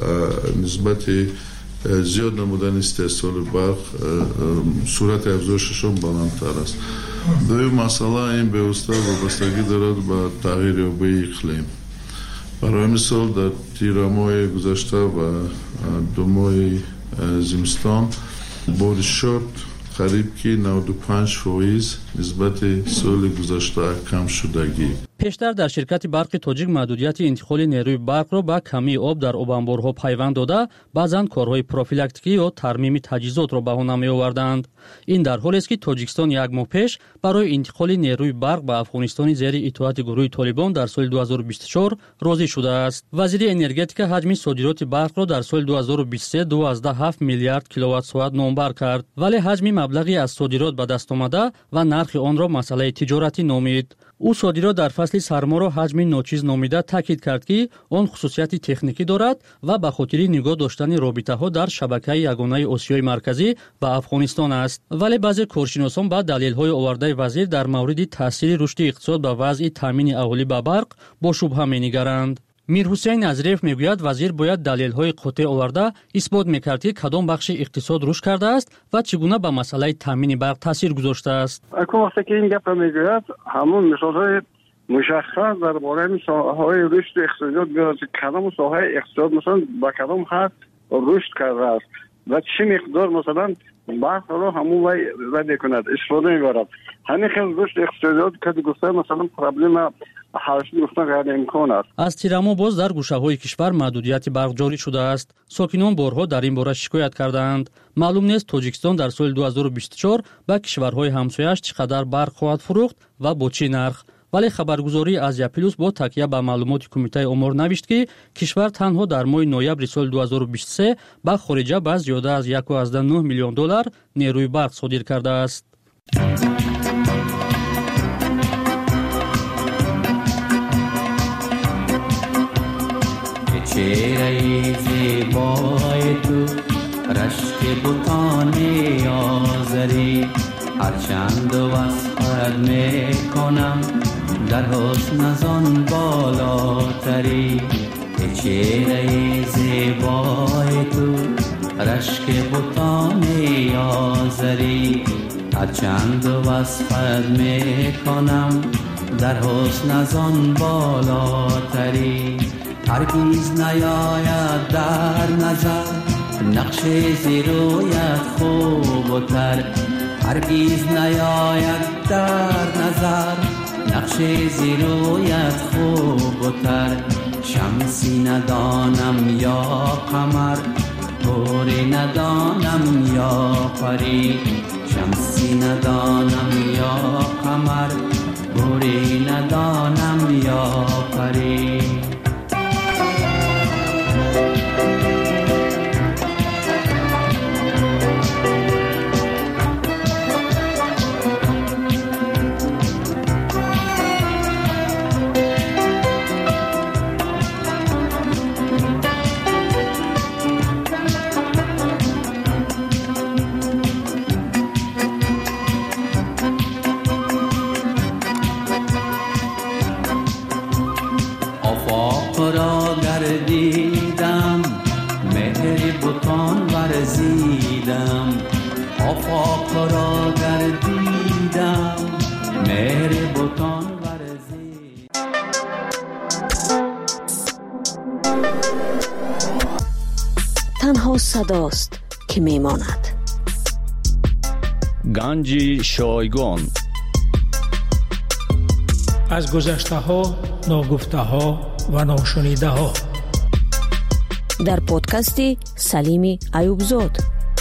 нисбати зиёд намудани истеҳсоли барқ сурати афзоишашон баландтар аст. дуюм масъала ин бевосита вобастагӣ дорад ба тағйирёбии иқлим. барои мисол дар тира моҳи гузашта ва ду моҳи зимистон боришот қариб ки 95% нисбати соли гузашта кам шудагӣ. пештар дар ширкати барқи тоҷик маҳдудияти интиқоли нерӯи барқро ба камии об дар обанборҳо пайванд дода баъзан корҳои профилактикӣ ё тармими таҷҳизотро баҳона меоварданд. ин дар ҳолест ки тоҷикистон як моҳ пеш барои интиқоли нерӯи барқ ба афғонистони зери итоати гурӯҳи толибон дар соли 2024 розӣ шудааст. вазири энергетика ҳаҷми содироти барқро дар соли 2023 12.7 миллиард киловаттсоат номбар кард, вале ҳаҷми маблағи аз содирот ба дастомада ва нархи онро масъалаи тиҷоратӣ номид. ӯ содирот дар фасли сарморо ҳаҷми ночиз номида таъкид кард ки он хусусияти техникӣ дорад ва ба хотири нигоҳ доштани робитаҳо дар шабакаи ягонаи осиёи марказӣ ва афғонистон аст. вале баъзе коршиносон ба далелҳои овардаи вазир дар мавриди таъсири рушди иқтисод ба вазъи таъмини аҳолӣ ба барқ бо шубҳа менигаранд. мирҳусейн назиреев мегӯяд вазир бояд далелҳои қоṭеъ оварда исбот мекард ки кадом бахши иқтисод рушд кардааст ва чӣ гуна ба масъалаи таъмини барқ таъсир гузоштааст. акун вақте ки ин гапро мегӯяд ҳамон мисолҳои мушаххас дар бораи соҳаҳои рушди иқтисодиёт биёрад ки кадом соҳаи иқтисод масалан ба кадом ҳад рушд кардааст ва чӣ миқдор масалан барқро ҳамон вай рад мекунад, истифода мебарад. ҳамин хел рушди иқтисодиёт ки гуфта масалан проблема ҳалшуд гуфтан ғайриимкон аст. аз тирамо боз дар гӯшаҳои кишвар маҳдудияти барқ ҷорӣ шудааст. сокинон борҳо дар ин бора шикоят кардаанд. маълум нест тоҷикистон дар соли 2024 ба кишварҳои ҳамсояш чӣ қадар барқ хоҳад фурӯхт ва бо чӣ нарх. вале хабаргузории Азия Плюс бо такя ба маълумоти кумитаи омор навишт ки кишвар танҳо дар моҳи ноябри соли 2023 ба хориҷа ба зиёда аз $1.9 миллион нерӯи барқ содир кардааст. زیبای تو رشک بوتان آزری هرچند وصفت میکنم در حسن از آن بالاتری چهره زیبای تو رشک بوتان آزری هرچند وصفت میکنم در حسن از آن بالاتری هرگیز نیاید در نظر نقش زیرویت خوب و تر هرگیز نیاید در نظر نقش زیرویت خوب و تر شمسی ندانم یا قمر پوری ندانم یا پری شمسی ندانم یا قمر پوری ندانم یا پری آفاق را گردیدم مهر بوتان ورزیدم تنها صداست که میماند گنج شایگان از گذشته ها ناگفته ها و ناشنیده ها در پادکستی سلیم ایوبزاد.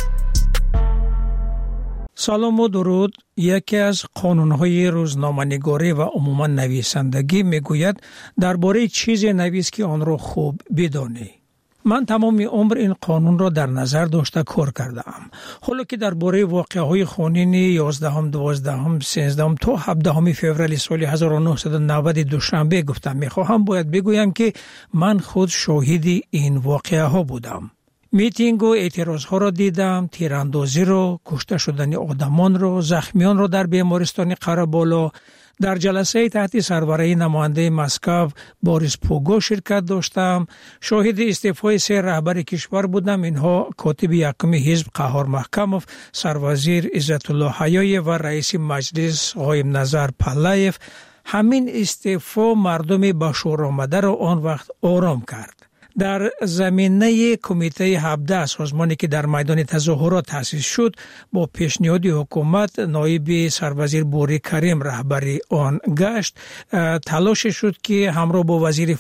سلام و درود. یکی از قانون‌های روزنامه‌نگاری و عموما نویسندگی میگوید درباره چیزی نویس که آن را خوب بدانی. من تمام عمر این قانون را در نظر داشته کار کردم. حالا که درباره واقعه‌های خونین 11 12 13 تا 17 فوریه سال 1990 دوشنبه گفتم می‌خواهم باید بگویم که من خود شاهد این واقعه‌ها بودم. میتینگ و اعتراض ها را دیدم، تیراندازی را، کشته شدن آدمان را، زخمیان را در بیمارستان قره‌بالا. در جلسه تحت سروری نماینده مسکو باریس پوگو شرکت داشتم. شاهد استعفای 3 رهبر کشور بودم. اینها کاتب یکم حزب قهار محکموف، سروزیر عزت الله حیای و رئیس مجلس قایم نظر پلایف. همین استعفا مردم به شور آمده را آن وقت آرام کرد. در زمینه کمیته 17 سازمانی که در میدان تظاهرات تأسیس شد با پیشنهاد حکومت نایب سروزیر بوری کریم رهبری آن گشت. تلاش شد که همراه با وزیر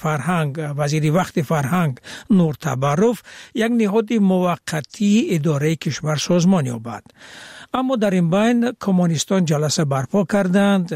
وقت فرهنگ نور تبروف یک نهاد موقتی اداره کشور سازمان یابد. اما در این بین کمونیستان جلسه برپا کردند،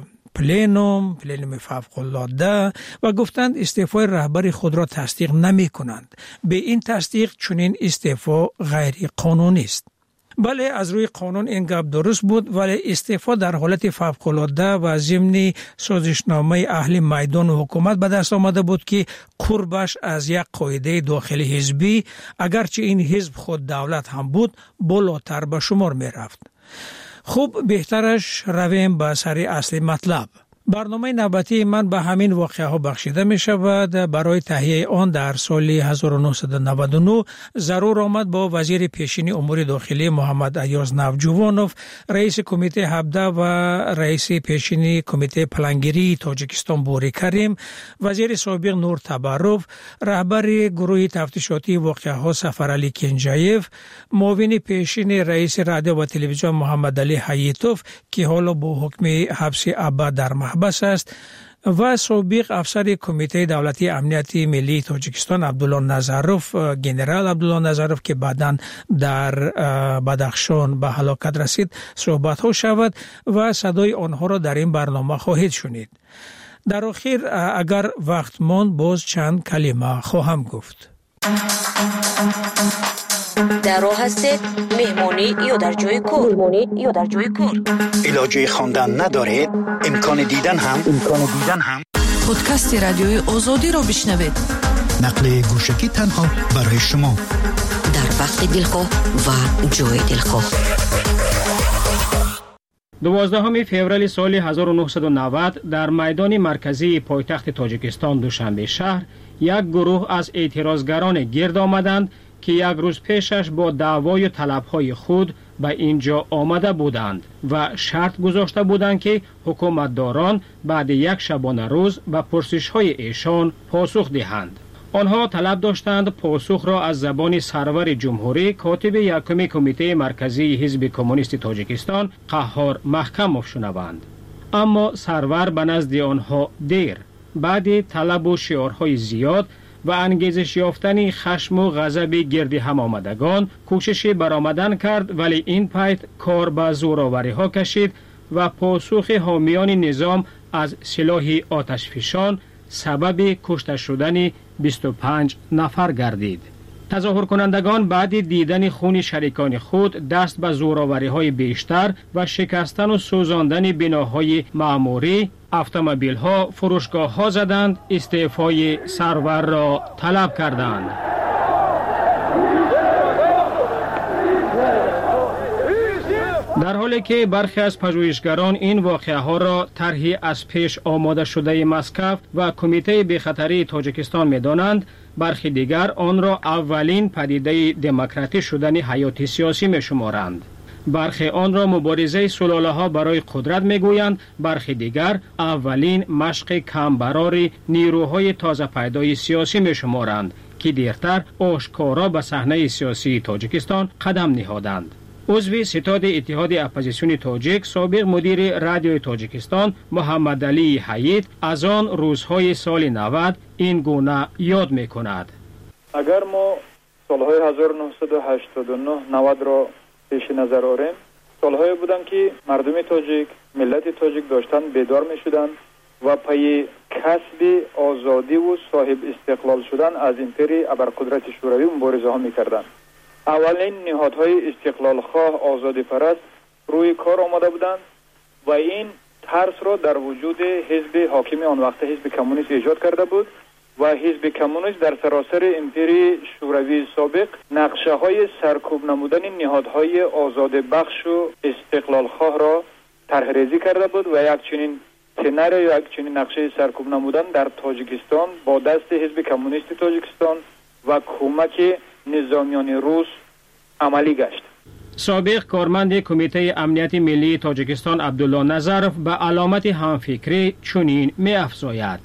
پلینوم فوق‌العاده، و گفتند استعفای رهبر خود را تصدیق نمی کنند. به این تصدیق چنین استعفا غیر قانونی است. بله، از روی قانون این گپ درست بود، ولی استعفا در حالت فوق‌العاده و ضمن سازشنامه اهل میدان و حکومت به دست آمده بود که قربش از یک قاعده داخلی حزبی، اگرچه این حزب خود دولت هم بود، بالاتر به شمار می رفت. خوب، بهترش رویم به سر اصل مطلب. برنامه نوبتی من به همین واقعه ها بخشیده می شود. برای تهیه آن در سال 1999 ضرور آمد با وزیر پیشین امور داخلی محمد ایاز نوجوانوف، رئیس کمیته 17 و رئیس پیشین کمیته پلانگیری تاجیکستان بوری کریم، وزیر سابق نور تبروف، رهبر گروه تفتیشاتی واقعه ها سفرعلی کنجایف، معاون پیشین رئیس رادیو و تلویزیون محمد علی حییتوف که حالا با حکم حبس ابد در محبس است، و سابق افسر کمیته دولتی امنیت ملی تاجیکستان عبدالله نظروف، گنرال عبدالله نظروف که بعداً در بدخشان به هلاکت رسید صحبت ها شود و صدای آنها را در این برنامه خواهید شنید. در آخر اگر وقت ماند باز چند کلمه خواهم گفت. در راه هستید؟ مهمانی یا در جای کار؟ علاجه خواندن ندارید؟ امکان دیدن هم؟ پادکست رادیوی آزادی را بشنوید. نقل گوشکی تنها برای شما در وقت دلخواه و جای دلخواه. 12 فوریه سال 1990 در میدان مرکزی پایتخت تاجیکستان دوشنبه شهر یک گروه از اعتراضگران گرد آمدند که یک روز پیشش با دعوای طلبهای خود به اینجا آمده بودند و شرط گذاشته بودند که حکومتداران بعد یک شبانه روز به پرسش‌های ایشان پاسخ دهند. آنها طلب داشتند پاسخ را از زبان سرور جمهوری کاتب یکم کمیته مرکزی حزب کمونیست تاجیکستان قهار محکم شنوند. اما سرور به نزد آنها دیر بعد طلب و شعارهای زیاد و انگیزش یافتن خشم و غضب گرد هم آمدگان کوشش برآمدن کرد، ولی این پیت کار به زوراوری ها کشید و پاسخ حامیان نظام از سلاح آتشفشان سبب کشته شدن 25 نفر گردید. تظاهر کنندگان بعد دیدن خون شریکان خود دست به زوراوری های بیشتر و شکستن و سوزاندن بناهای معموری، اتومبیل ها، فروشگاه ها زدند، استعفای سرور را طلب کردند. در حالی که برخی از پژوهشگران این واقعه ها را طرحی از پیش آماده شده مسکو و کمیته بی‌خطری تاجیکستان می دانند، برخی دیگر آن را اولین پدیده دموکراتی شدن حیات سیاسی می شمارند. برخی آن را مبارزه سلاله ها برای قدرت می گویند، برخی دیگر اولین مشق کمبرار نیروهای تازه پیدای سیاسی می شمارند که دیرتر آشکارا به صحنه سیاسی تاجیکستان قدم نهادند. عضو ستاد اتحاد اپوزیسیون تاجیک، سابق مدیر رادیوی تاجیکستان محمد علی حیید از آن روزهای سال 90 این گونه یاد می کند. اگر ما سالهای 1989 90 را پیش نظر آوریم، سالهای بودند که مردم تاجیک، ملت تاجیک داشتن بیدار می شدند و پای کسب آزادی و صاحب استقلال شدن از امپری ابرقدرت شوروی مبارزه ها می کردند. اولین نهادهای استقلال خواه آزادی پرست روی کار آمده بودند و این ترس را در وجود حزب حاکم آن وقت حزب کمونیست ایجاد کرده بود و حزب کمونیست در سراسر امپری شوروی سابق نقشه های سرکوب نمودن نهادهای آزاد بخش و استقلال خواه را طرحریزی کرده بود و یک چنین سناریو یا یک چنین نقشه سرکوب نمودن در تاجیکستان با دست حزب کمونیست تاجیکستان و کمک نظامیان روس عملی گشت. سابق کارمند کمیته امنیت ملی تاجیکستان عبدالله نظرف به علامت همفکری چنین می افزاید: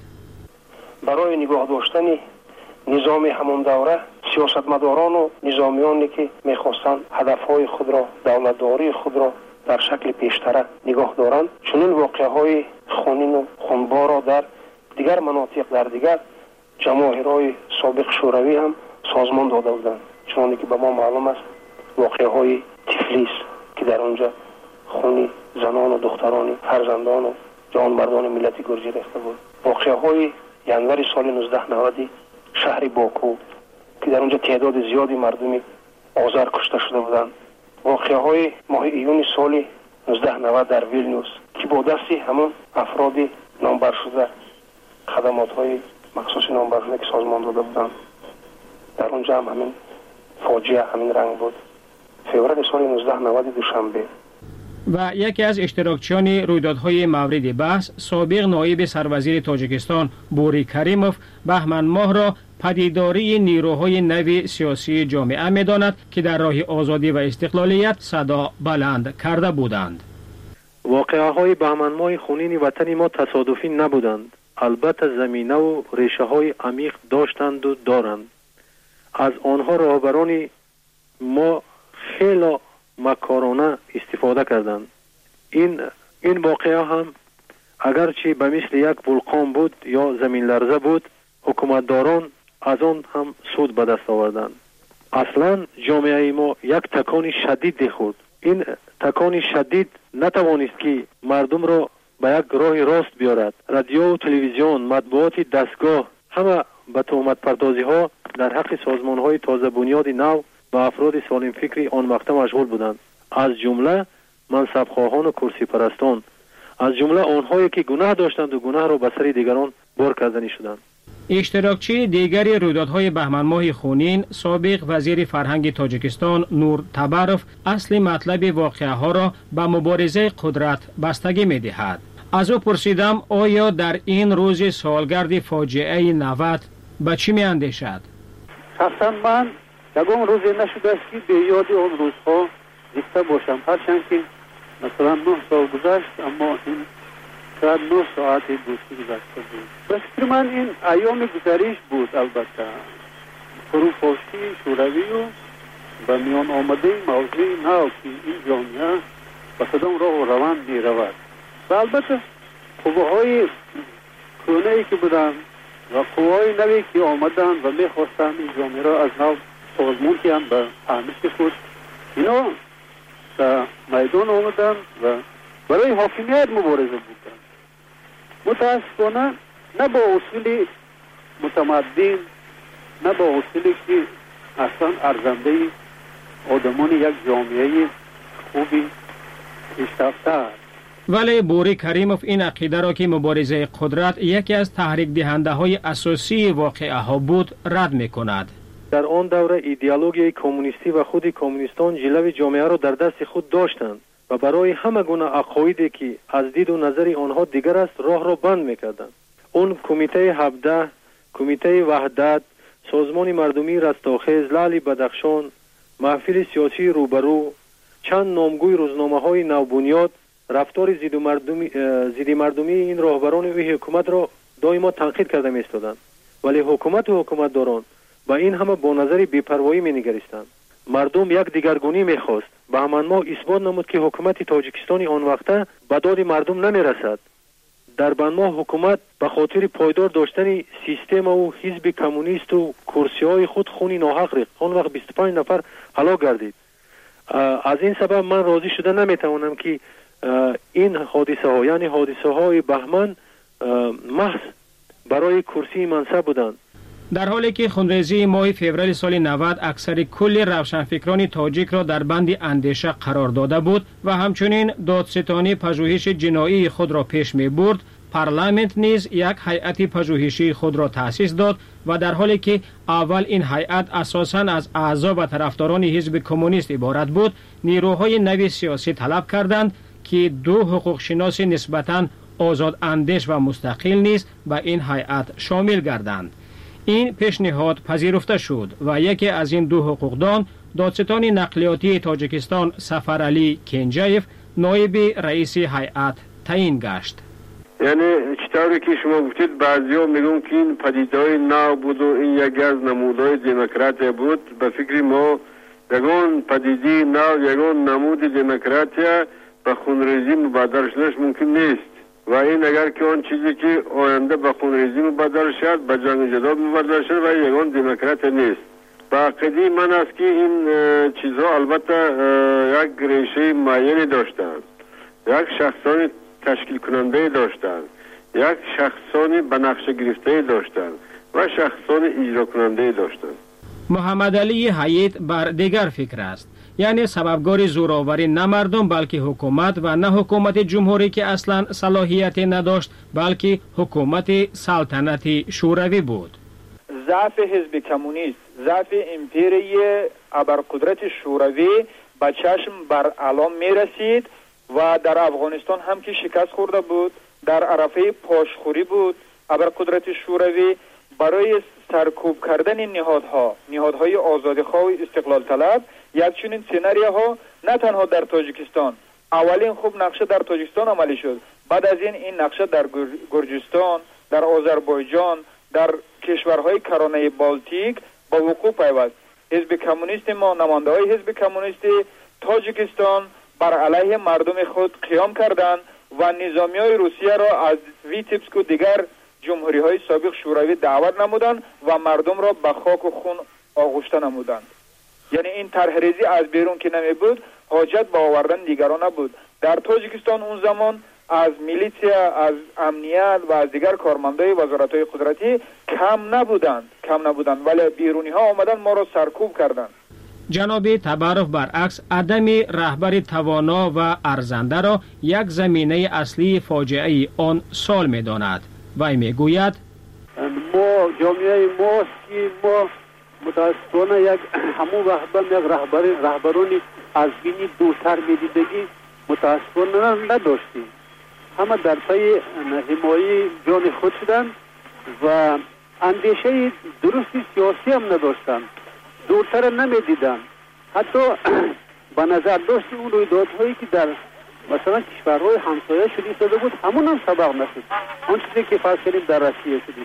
برای نگاه داشتن نظام همان دوره سیاستمداران و نظامیانی که میخواستند هدفهای خود را، دولتداری خود را در شکل پیشتره نگاه دارند، چنین واقعهای خونین و خونبار را در دیگر مناطق، در دیگر جماهیرهای سابق شوروی هم سازمان داده بودند. چون که به ما معلوم است واقعه های تفلیس که در آنجا خون زنان و دختران فرزندان و جانبردان ملت گرجی ریخته بود. واقعه های ینور سال 1990 شهر باکو که در آنجا تعداد زیادی مردم آذر کشته شده بودند. واقعه های ماه ایون سال 1990 در ویلنیوس که با دستی همون افراد نامبر شده خدمات های مخصوص نامبر شده که سازمان داده بودند، در اونجا هم همین فاجعه همین رنگ بود. فوریه سال 1990 دوشنبه. و یکی از اشتراکچیان رویدادهای مورد بحث، سابق نایب سروزیر تاجیکستان بوری کریموف، بهمن ماه را پدیداری نیروهای نو سیاسی جامعه می‌داند که در راه آزادی و استقلالیت صدا بلند کرده بودند. واقعه های بهمن ماه خونین وطن ما تصادفی نبودند. البته زمینه و ریشه های عمیق داشتند و دارند. از آنها رهبران ما خیلی مکارانه استفاده کردند. این واقعه هم اگرچه به مثل یک ولکان بود یا زمین لرزه بود، حکومتداران از آن هم سود به دست آوردند. اصلا جامعه ما یک تکان شدید خورد. این تکان شدید نتوانست که مردم را به یک راه راست بیارد. رادیو و تلویزیون، مطبوعات دستگاه همه به تهمت پردازی ها در حق سازمان های تازه بنیاد نو و افراد سالم فکری آن وقت مشغول بودند، از جمله منصب خواهان و کرسی پرستان، از جمله آنهایی که گناه داشتند و گناه را به سر دیگران بار کردنی شدند. اشتراکچی دیگری رویدادهای بهمن ماه خونین، سابق وزیر فرهنگ تاجیکستان نور تبارف اصل مطلب واقعه ها را به مبارزه قدرت بستگی می دهد. از او پرسیدم آیا در این روز سالگرد فاجعه 90 به چی می اندیشد؟ شخصا من یکم روزی نشده است که به یاد آن روزها زنده باشم، هرچند که مثلا 9 سال گذشت، اما این شاید 9 ساعت دوستی گذشته بود. به فکر من این ایام گذریش بود. البته فروپاشی شوروی و به میان آمده موضوع نو که این جامعه به کدام راه و روند می رود و البته قوه‌های کهنه‌ای که بودند و قوه‌های نوی که آمدند و می خواستند این جامعه را از نو سازمان کنند به فهمش خود، اینا در میدان آمدند و برای حاکمیت مبارزه بودند. متاسفانه نه با اصول متمدن، نه با اصولی که اصلا ارزنده آدمان یک جامعه خوبی پیشرفته است. ولی بوری کریموف این عقیده را که مبارزه قدرت یکی از تحریک دهنده های اساسی واقعه ها بود رد می کند. در آن دوره ایدئولوژی کمونیستی و خود کمونیستان جلوی جامعه را در دست خود داشتند و برای همه گونه عقایدی که از دید و نظر آنها دیگر است راه را بند می‌کردند. اون کمیته 17، کمیته وحدت، سازمان مردمی رستاخیز، لعل بدخشان، محفل سیاسی روبرو، چند نامگوی روزنامه‌های نوبنیاد رفتار ضد مردمی این راهبران و حکومت را دائما تنقید کرده می‌ایستادند، ولی حکومت و حکومتداران با این همه با نظر بی‌پروایی می‌نگریستند. مردم یک دیگرگونی می‌خواست. بهمن ماه اثبات نمود که حکومت تاجیکستان آن وقته به داد مردم نمی‌رسد. در بهمن ماه حکومت به خاطر پایدار داشتن سیستم و حزب کمونیست و کرسی‌های خود خون ناحق ریخت. آن وقت 25 نفر هلاک گردید. از این سبب من راضی شده نمی‌توانم که این حادثه ها، یعنی حادثه های بهمن، محض برای کرسی منصب بودند. در حالی که خونریزی ماه فوریه سال 90 اکثر کل روشنفکران تاجیک را در بند اندیشه قرار داده بود و همچنین دادستانی پژوهش جنایی خود را پیش می برد، پارلمانت نیز یک هیئت پژوهشی خود را تأسیس داد و در حالی که اول این هیئت اساساً از اعضا و طرفداران حزب کمونیست عبارت بود، نیروهای نوی سیاسی طلب کردند که 2 حقوق شناس نسبتاً آزاد اندیش و مستقل نیز به این هیئت شامل گردند. این پیشنهاد پذیرفته شد و یکی از این 2 حقوقدان، دادستان نقلیاتی تاجیکستان سفرعلی کنجایف، نایب رئیس هیئت تعیین گشت. یعنی چطوری که شما گفتید بعضیا میگن که این پدیده‌های نو بود و این یکی از نمودهای دموکراسی بود. به فکر ما یگان پدیده نو، یگان نمود دموکراسی به خونریزی مبادر شدنش ممکن نیست و این اگر که آن چیزی که آینده به خونریزی مبادر شد به جنگ جدال مبادر شد و یگان دموکراسی نیست. با عقیده من است که این چیزها البته یک ریشه معینی داشتند، یک شخصانی تشکیل کننده داشتند، یک شخصانی به نقشه گرفته داشتند و شخصانی اجرا کننده داشتند. محمد علی حیید بر دیگر فکر است، یعنی سببگار زوراوری نه مردم بلکه حکومت و نه حکومت جمهوری که اصلا صلاحیتی نداشت بلکه حکومت سلطنتی شوروی بود. ضعف حزب کمونیست، ضعف امپیری ابرقدرت شوروی به چشم بر علام می رسید و در افغانستان هم که شکست خورده بود، در عرفه پاشخوری بود. ابرقدرت شوروی برای سرکوب کردن نهادهای آزادیخواه و استقلال طلب یک چنین سناریوها نه تنها در تاجیکستان، اولین خوب نقشه در تاجیکستان عملی شد، بعد از این نقشه در گرجستان، در آذربایجان، در کشورهای کرانه بالتیک با وقوع پیوست. حزب کمونیست ما، نماینده های حزب کمونیست تاجیکستان بر علیه مردم خود قیام کردند و نظامی های روسیه را از ویتبسک و دیگر جمهوری های سابق شوروی دعوت نمودند و مردم را به خاک و خون آغشته نمودند. یعنی این طرحریزی از بیرون که نمی بود، حاجت به آوردن دیگران نبود. در تاجیکستان اون زمان از میلیتیا، از امنیت و از دیگر کارمندای وزارت‌های قدرتی کم نبودند ولی بیرونی ها آمدن ما را سرکوب کردند. جناب تبارف برعکس عدم رهبر توانا و ارزنده را یک زمینه اصلی فاجعه آن سال می داند و می گوید ما ما جامعه ماست که ما متاسفانه یک همون وقت یک رهبرانی از بینی دوتر میدیدگی متاسفانه نداشتیم. همه در پی حمایه جان خود شدن و اندیشه درستی سیاسی هم نداشتن، دورتر نمیدیدن. حتی به نظر داشت اون رویدادهایی که در مثلا کشورهای همسایه شده بود همون هم سبق نشد. اون چیزی که فرض کردیم در روسیه شده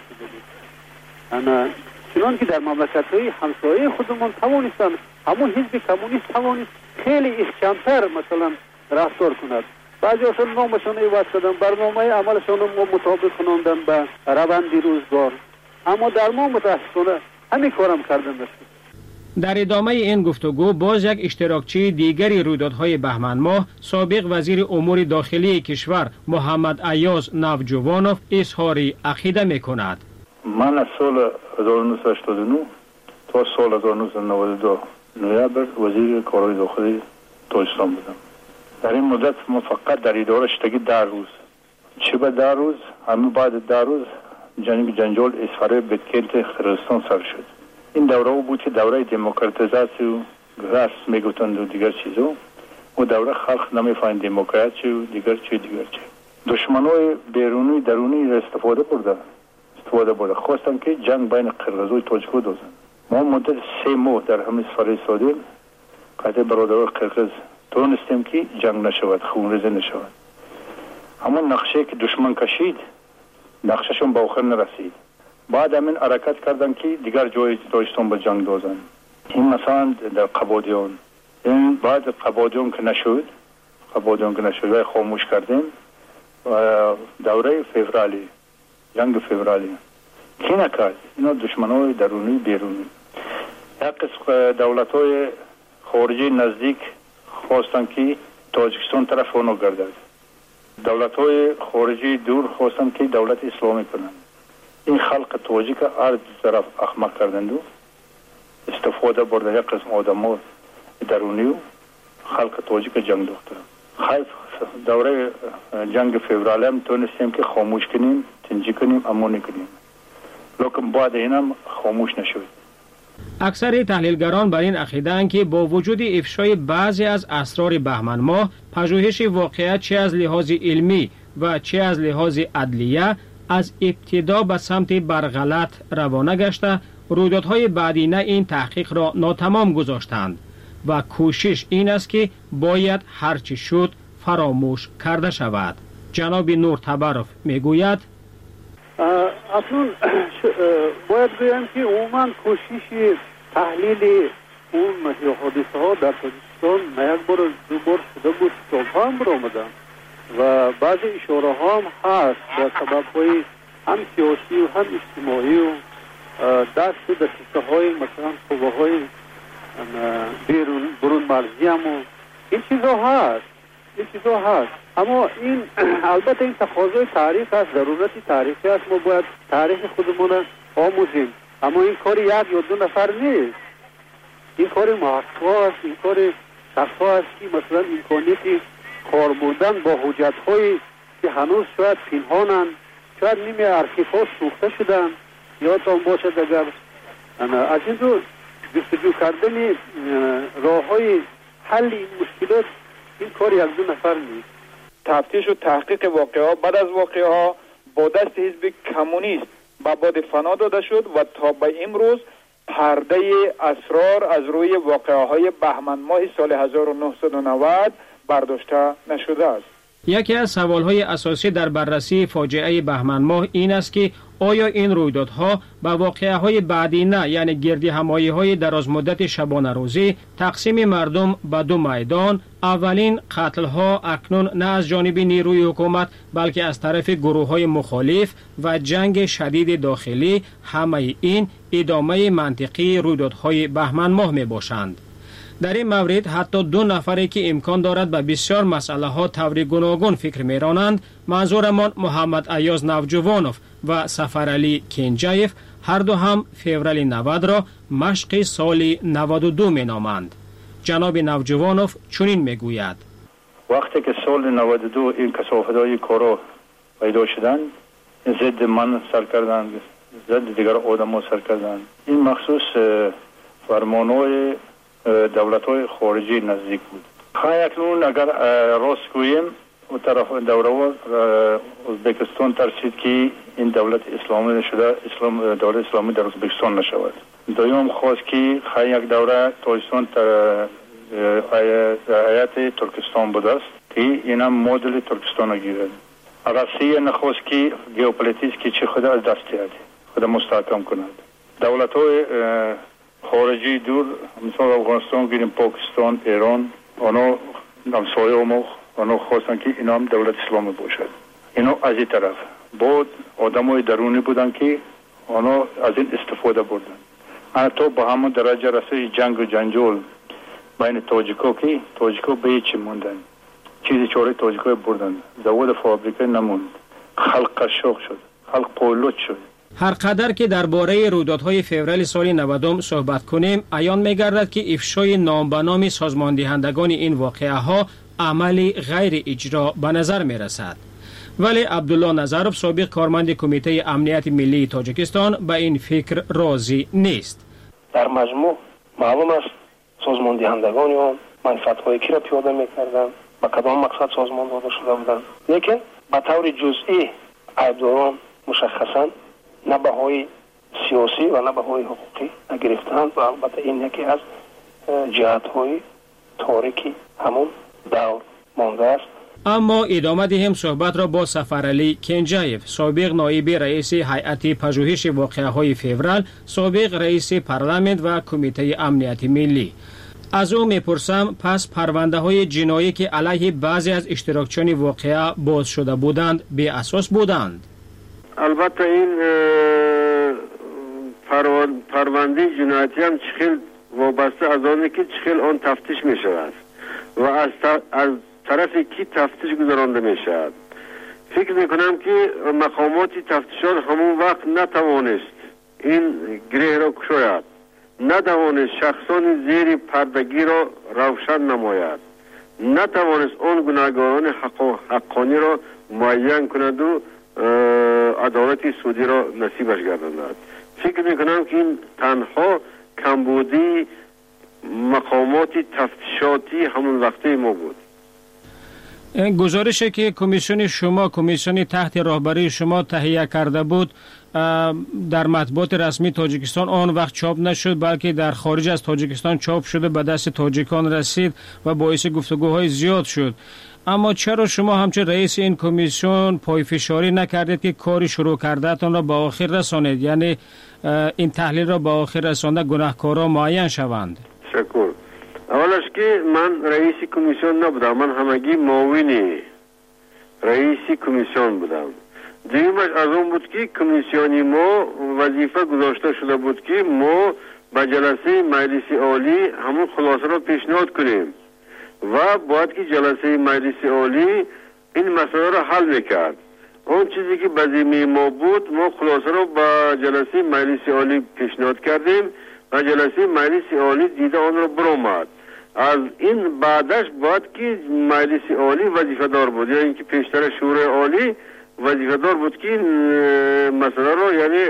بود، چنان که در مملکت‌های همسایه خودمون توانستن همون حزب کمونیست توانست خیلی اخچم‌تر مثلا رفتار کند. بعضی اصلا نامشان عوض کردن، برنامه عملشان رو مطابق کناندن به روند روزگار، اما در ما متاسفانه همین کارم کردن نشد. در ادامه این گفتگو باز یک اشتراکچی دیگری رویدادهای بهمن ماه سابق وزیر امور داخلی کشور محمد ایاز نوجوانوف اظهار عقیده می‌کند. من از سال 1989 تا سال 1992 نوامبر وزیر کارهای داخلی تاجیکستان بودم. در این مدت ما فقط در اداره شدگی 10 روز، چه به 10 روز همین بعد 10 روز جنجال اسفاره بدکیت قرقیزستان سر شد. این دوره بود که دوره دموکراتیزاسی و گرس میگوتند و دیگر چیزا، و دوره خلق نمیفهمید دموکراسی و دیگر چی. دشمنای بیرونی درونی را استفاده برده خواستن که جنگ بین قرقیز و تاجیک دوزن. ما مدت 3 ماه در همین سفر ایستادیم، قطع برادران قرقیز تونستیم که جنگ نشود، خونریزی نشود. اما نقشه که دشمن کشید نقششون به آخر نرسید. بعد همین حرکت کردن که دیگر جای تاجیکستان به جنگ دوزن. این مثلا در قبادیان، این بعد قبادیان که نشد و خاموش کردیم، و دوره فوریه، جنگ فوریه کی نکرد؟ اینا دشمنای درونی بیرونی. یک قسم دولت‌های خارجی نزدیک خواستن که تاجیکستان طرف اونو گردد. دولت‌های خارجی دور خواستن که دولت اسلامی کنند. این خلق تاجیک هر طرف احمق کردند و استفاده برده یک قسم آدم‌ها درونی و خلق تاجیک جنگ دوخته. خیف دوره جنگ فوریه هم تونستیم که خاموش کنیم، تنجی کنیم، امانی کنیم، لیکن بعد این هم خاموش نشد. اکثر تحلیلگران بر این عقیده‌اند که با وجود افشای بعضی از اسرار بهمن ماه، پژوهش واقعیت چه از لحاظ علمی و چه از لحاظ عدلیه از ابتدا به سمت برغلط روانه گشته، رویدادهای بعدینه این تحقیق را ناتمام گذاشتند و کوشش این است که باید هرچی شد فراموش کرده شود. جناب نور تبرف میگوید اصلا باید بگم که عموما کوشش تحلیل اون حادثه ها در تاجیکستان یک بار دو بار شده بود، کتاب هم برآمدن و بعضی اشاره ها هم هست به سبب های هم سیاسی و هم اجتماعی و دست دسته های مثلا قوه های برون مرزی هم و این چیزا هست. اما این البته این تقاضای تاریخ است، ضرورتی تاریخی است، ما باید تاریخ خودمون آموزیم. اما این کار یک یا دو نفر نیست، این کار محقق است، این کار شخص است که مثلا امکانیتی کار بردن با حجت هایی که هنوز شاید پنهانند، شاید نیمه ارشیف ها سوخته شدن، یادتان باشد اگر از این دو جستجو کردن راه های حل این مشکلات این کار یک دو نفر نیست. تفتیش و تحقیق واقعه بعد از واقعه ها با دست حزب کمونیست به باد فنا داده شد و تا به امروز پرده اسرار از روی واقعه های بهمن ماه سال 1990 برداشته نشده است. یکی از سوالهای اساسی در بررسی فاجعه بهمن ماه این است که آیا این رویدادها با واقعه‌های بعدینه یعنی گردی همایی‌های درازمدت شبانه روزی تقسیم مردم به دو میدان، اولین قتل‌ها اکنون نه از جانب نیروی حکومت بلکه از طرف گروه‌های مخالف و جنگ شدید داخلی، همه این ادامه منطقی رویدادهای بهمن ماه میباشند. در این مورد حتی دو نفری که امکان دارد به بسیار مسئله ها طور گوناگون فکر میرانند، منظورمان محمد ایاز نوجوانوف و سفرعلی کنجایف، هر دو هم فوریه 90 را مشق سال 92 می نامند. جناب نوجوانوف چنین میگوید: وقتی که سال 92 این کثافت‌های کارا پیدا شدن، ضد من سر کردند، ضد دیگر آدم ها سر کردن. این مخصوص فرمانهای دولت‌های خارجی نزدیک بود. اکنون اگر راست گوییم و طرف دوره ازبکستان ترسید که این دولت اسلامی شده، دولت اسلامی در ازبکستان نشود. دویم خواست که یک دوره تاجیکستان هیئت ترکستان بود است که این هم مدل ترکستان گیرد. روسیه نخواست که ژئوپلیتیک که چه خود از دست دهد، خود مستحکم کند. دولت‌های خارجی دور مثل افغانستان گیریم، پاکستان، ایران، آنها همسایه ما آنها خواستن که اینا هم دولت اسلامی باشد. اینا از این طرف بود آدمای درونی بودن که آنها از این استفاده بردن. حتی با همون درجه رسید جنگ و جنجال بین تاجیکا که تاجیکا به هیچی موندن، چیزی چاره تاجیکا بردن، زواد فابریکه نموند، خلق قشاق شد، خلق پایلوت شد. هر قدر که درباره رویدادهای فوریه سال 90 صحبت کنیم، عیان می‌گردد که افشای نام به نام سازماندهندگان این واقعه ها عملی غیر اجرا به نظر می‌رسد. ولی عبدالله نظرов سابق کارمند کمیته امنیت ملی تاجیکستان به این فکر راضی نیست. در مجموع معلوم است سازماندهندگان آن منفعت‌های کی را پیاده می‌کردند، با کدام مقصد سازمان داده شده بودند، لیکن به طور جزئی عیبداران مشخصاً نه بهای سیاسی و نه بهای حقوقی نگرفتند و البته این یکی از جهت‌های تاریکی همون دور مانده است. اما ادامه دهیم صحبت را با سفرعلی کنجایف، سابق نایب رئیس هیئت پژوهش واقعه‌های فوریه، سابق رئیس پارلمان و کمیته امنیت ملی. از او میپرسم پس پرونده های جنایی که علیه بعضی از اشتراکچیان واقعه باز شده بودند بی اساس بودند؟ البته این پرونده جنایتی هم چخیل وابسته از آنه که چخیل آن تفتیش می شود و از طرف کی تفتیش گذرانده می شود. فکر می کنم که مقامات تفتیشات همون وقت نتوانست این گره را کشاید، نتوانست شخصان زیر پردگی را روشن نماید، نتوانست آن گناهکاران حقانی را معین کند و عدالت سودی را نصیبش گرداند. فکر میکنم که این تنها کمبودی مقامات تفتیشاتی همون وقته ما بود. گزارشی که کمیسیون شما، کمیسیون تحت راهبری شما تهیه کرده بود در مطبوعات رسمی تاجیکستان آن وقت چاپ نشد، بلکه در خارج از تاجیکستان چاپ شده، به دست تاجیکان رسید و باعث گفتگوهای زیاد شد. اما چرا شما همچون رئیس این کمیسیون پایفشاری نکردید که کاری شروع کردهتان را به آخر رسانید، یعنی این تحلیل را به آخر رسانده گناهکاران معین شوند؟ شکر. اولش که من رئیس کمیسیون نبودم، من همگی معاون رئیس کمیسیون بودم. دیگرش از اون بود که کمیسیونی ما وظیفه گذاشته شده بود که ما به جلسه مجلس عالی همون خلاصه را پیشنهاد کنیم و باید که جلسه مجلس عالی این مسئله را حل میکرد. اون چیزی که به ذمه ما بود ما خلاصه را به جلسه مجلس عالی پیشنهاد کردیم و جلسه مجلس عالی دیده آن را برآمد. از این بعدش باید که مجلس عالی وظیفه دار بود، یعنی اینکه پیشتر شورای عالی وظیفه دار بود که مسئله را یعنی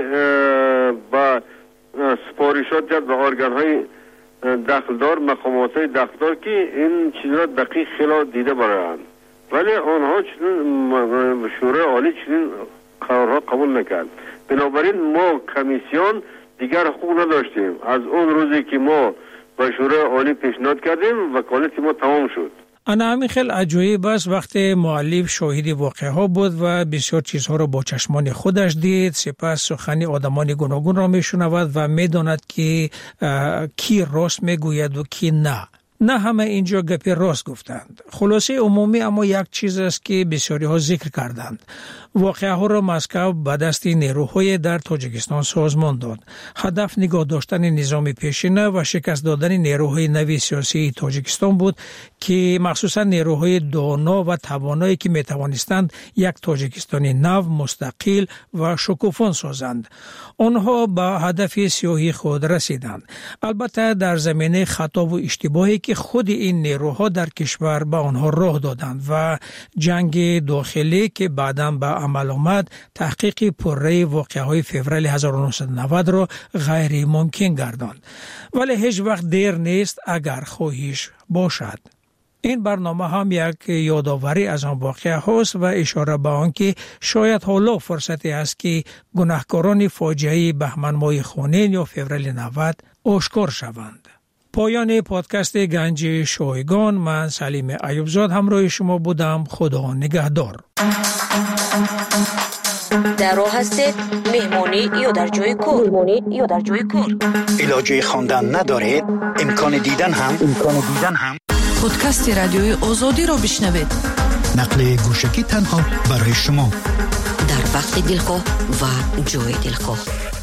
با سپارشات کرد به ارگان های دخلدار، مقامات های دخلدار که این چیز را دقیق خیلی دیده برند، ولی آنها چنین شورای عالی چنین قرارها قبول نکرد. بنابراین ما کمیسیون دیگر حقوق نداشتیم. از اون روزی که ما به شورای عالی پیشنهاد کردیم وکالت ما تمام شد. انا همین خیلی عجایب است وقتی مؤلف شاهد واقعه ها بود و بسیار چیزها را با چشمان خودش دید، سپس سخنی آدمان گوناگون را میشنود و میداند که کی راست میگوید و کی نه. نه همه اینجا گپی راست گفتند. خلاصه عمومی اما یک چیز است که بسیاری ها ذکر کردند. واقعه ها را مسکو به دست نیروهای در تاجیکستان سازمان داد. هدف نگاه داشتن نظام پیشینه و شکست دادن نیروهای نوی سیاسی تاجیکستان بود که مخصوصا نیروهای دانا و توانایی که می توانستند یک تاجیکستانی نو، مستقل و شکوفان سازند. آنها به هدف سیاهی خود رسیدند. البته در زمینه خطا و اشتباهی که خود این نیروها در کشور به آنها راه دادند و جنگ داخلی که بعداً به عمل آمد تحقیق پرره واقعه‌های فوریه 1990 را غیر ممکن گرداند. ولی هیچ وقت دیر نیست اگر خواهش باشد. این برنامه هم یک یادآوری از آن واقعه هاست و اشاره به آن که شاید حالا فرصتی است که گناهکاران فاجعه بهمن ماه خونین یا فوریه 90 آشکار شوند. پایان پادکست گنج شایگان، من سلیم ایوبزاد همراه شما بودم. خدا نگهدار. در راه هستید، مهمانی یا در جای کار. علاج خواندن ندارید، امکان دیدن هم پادکست رادیوی آزادی را بشنوید. نقل گوشکی تنها برای شما در وقت دلخواه و جای دلخواه.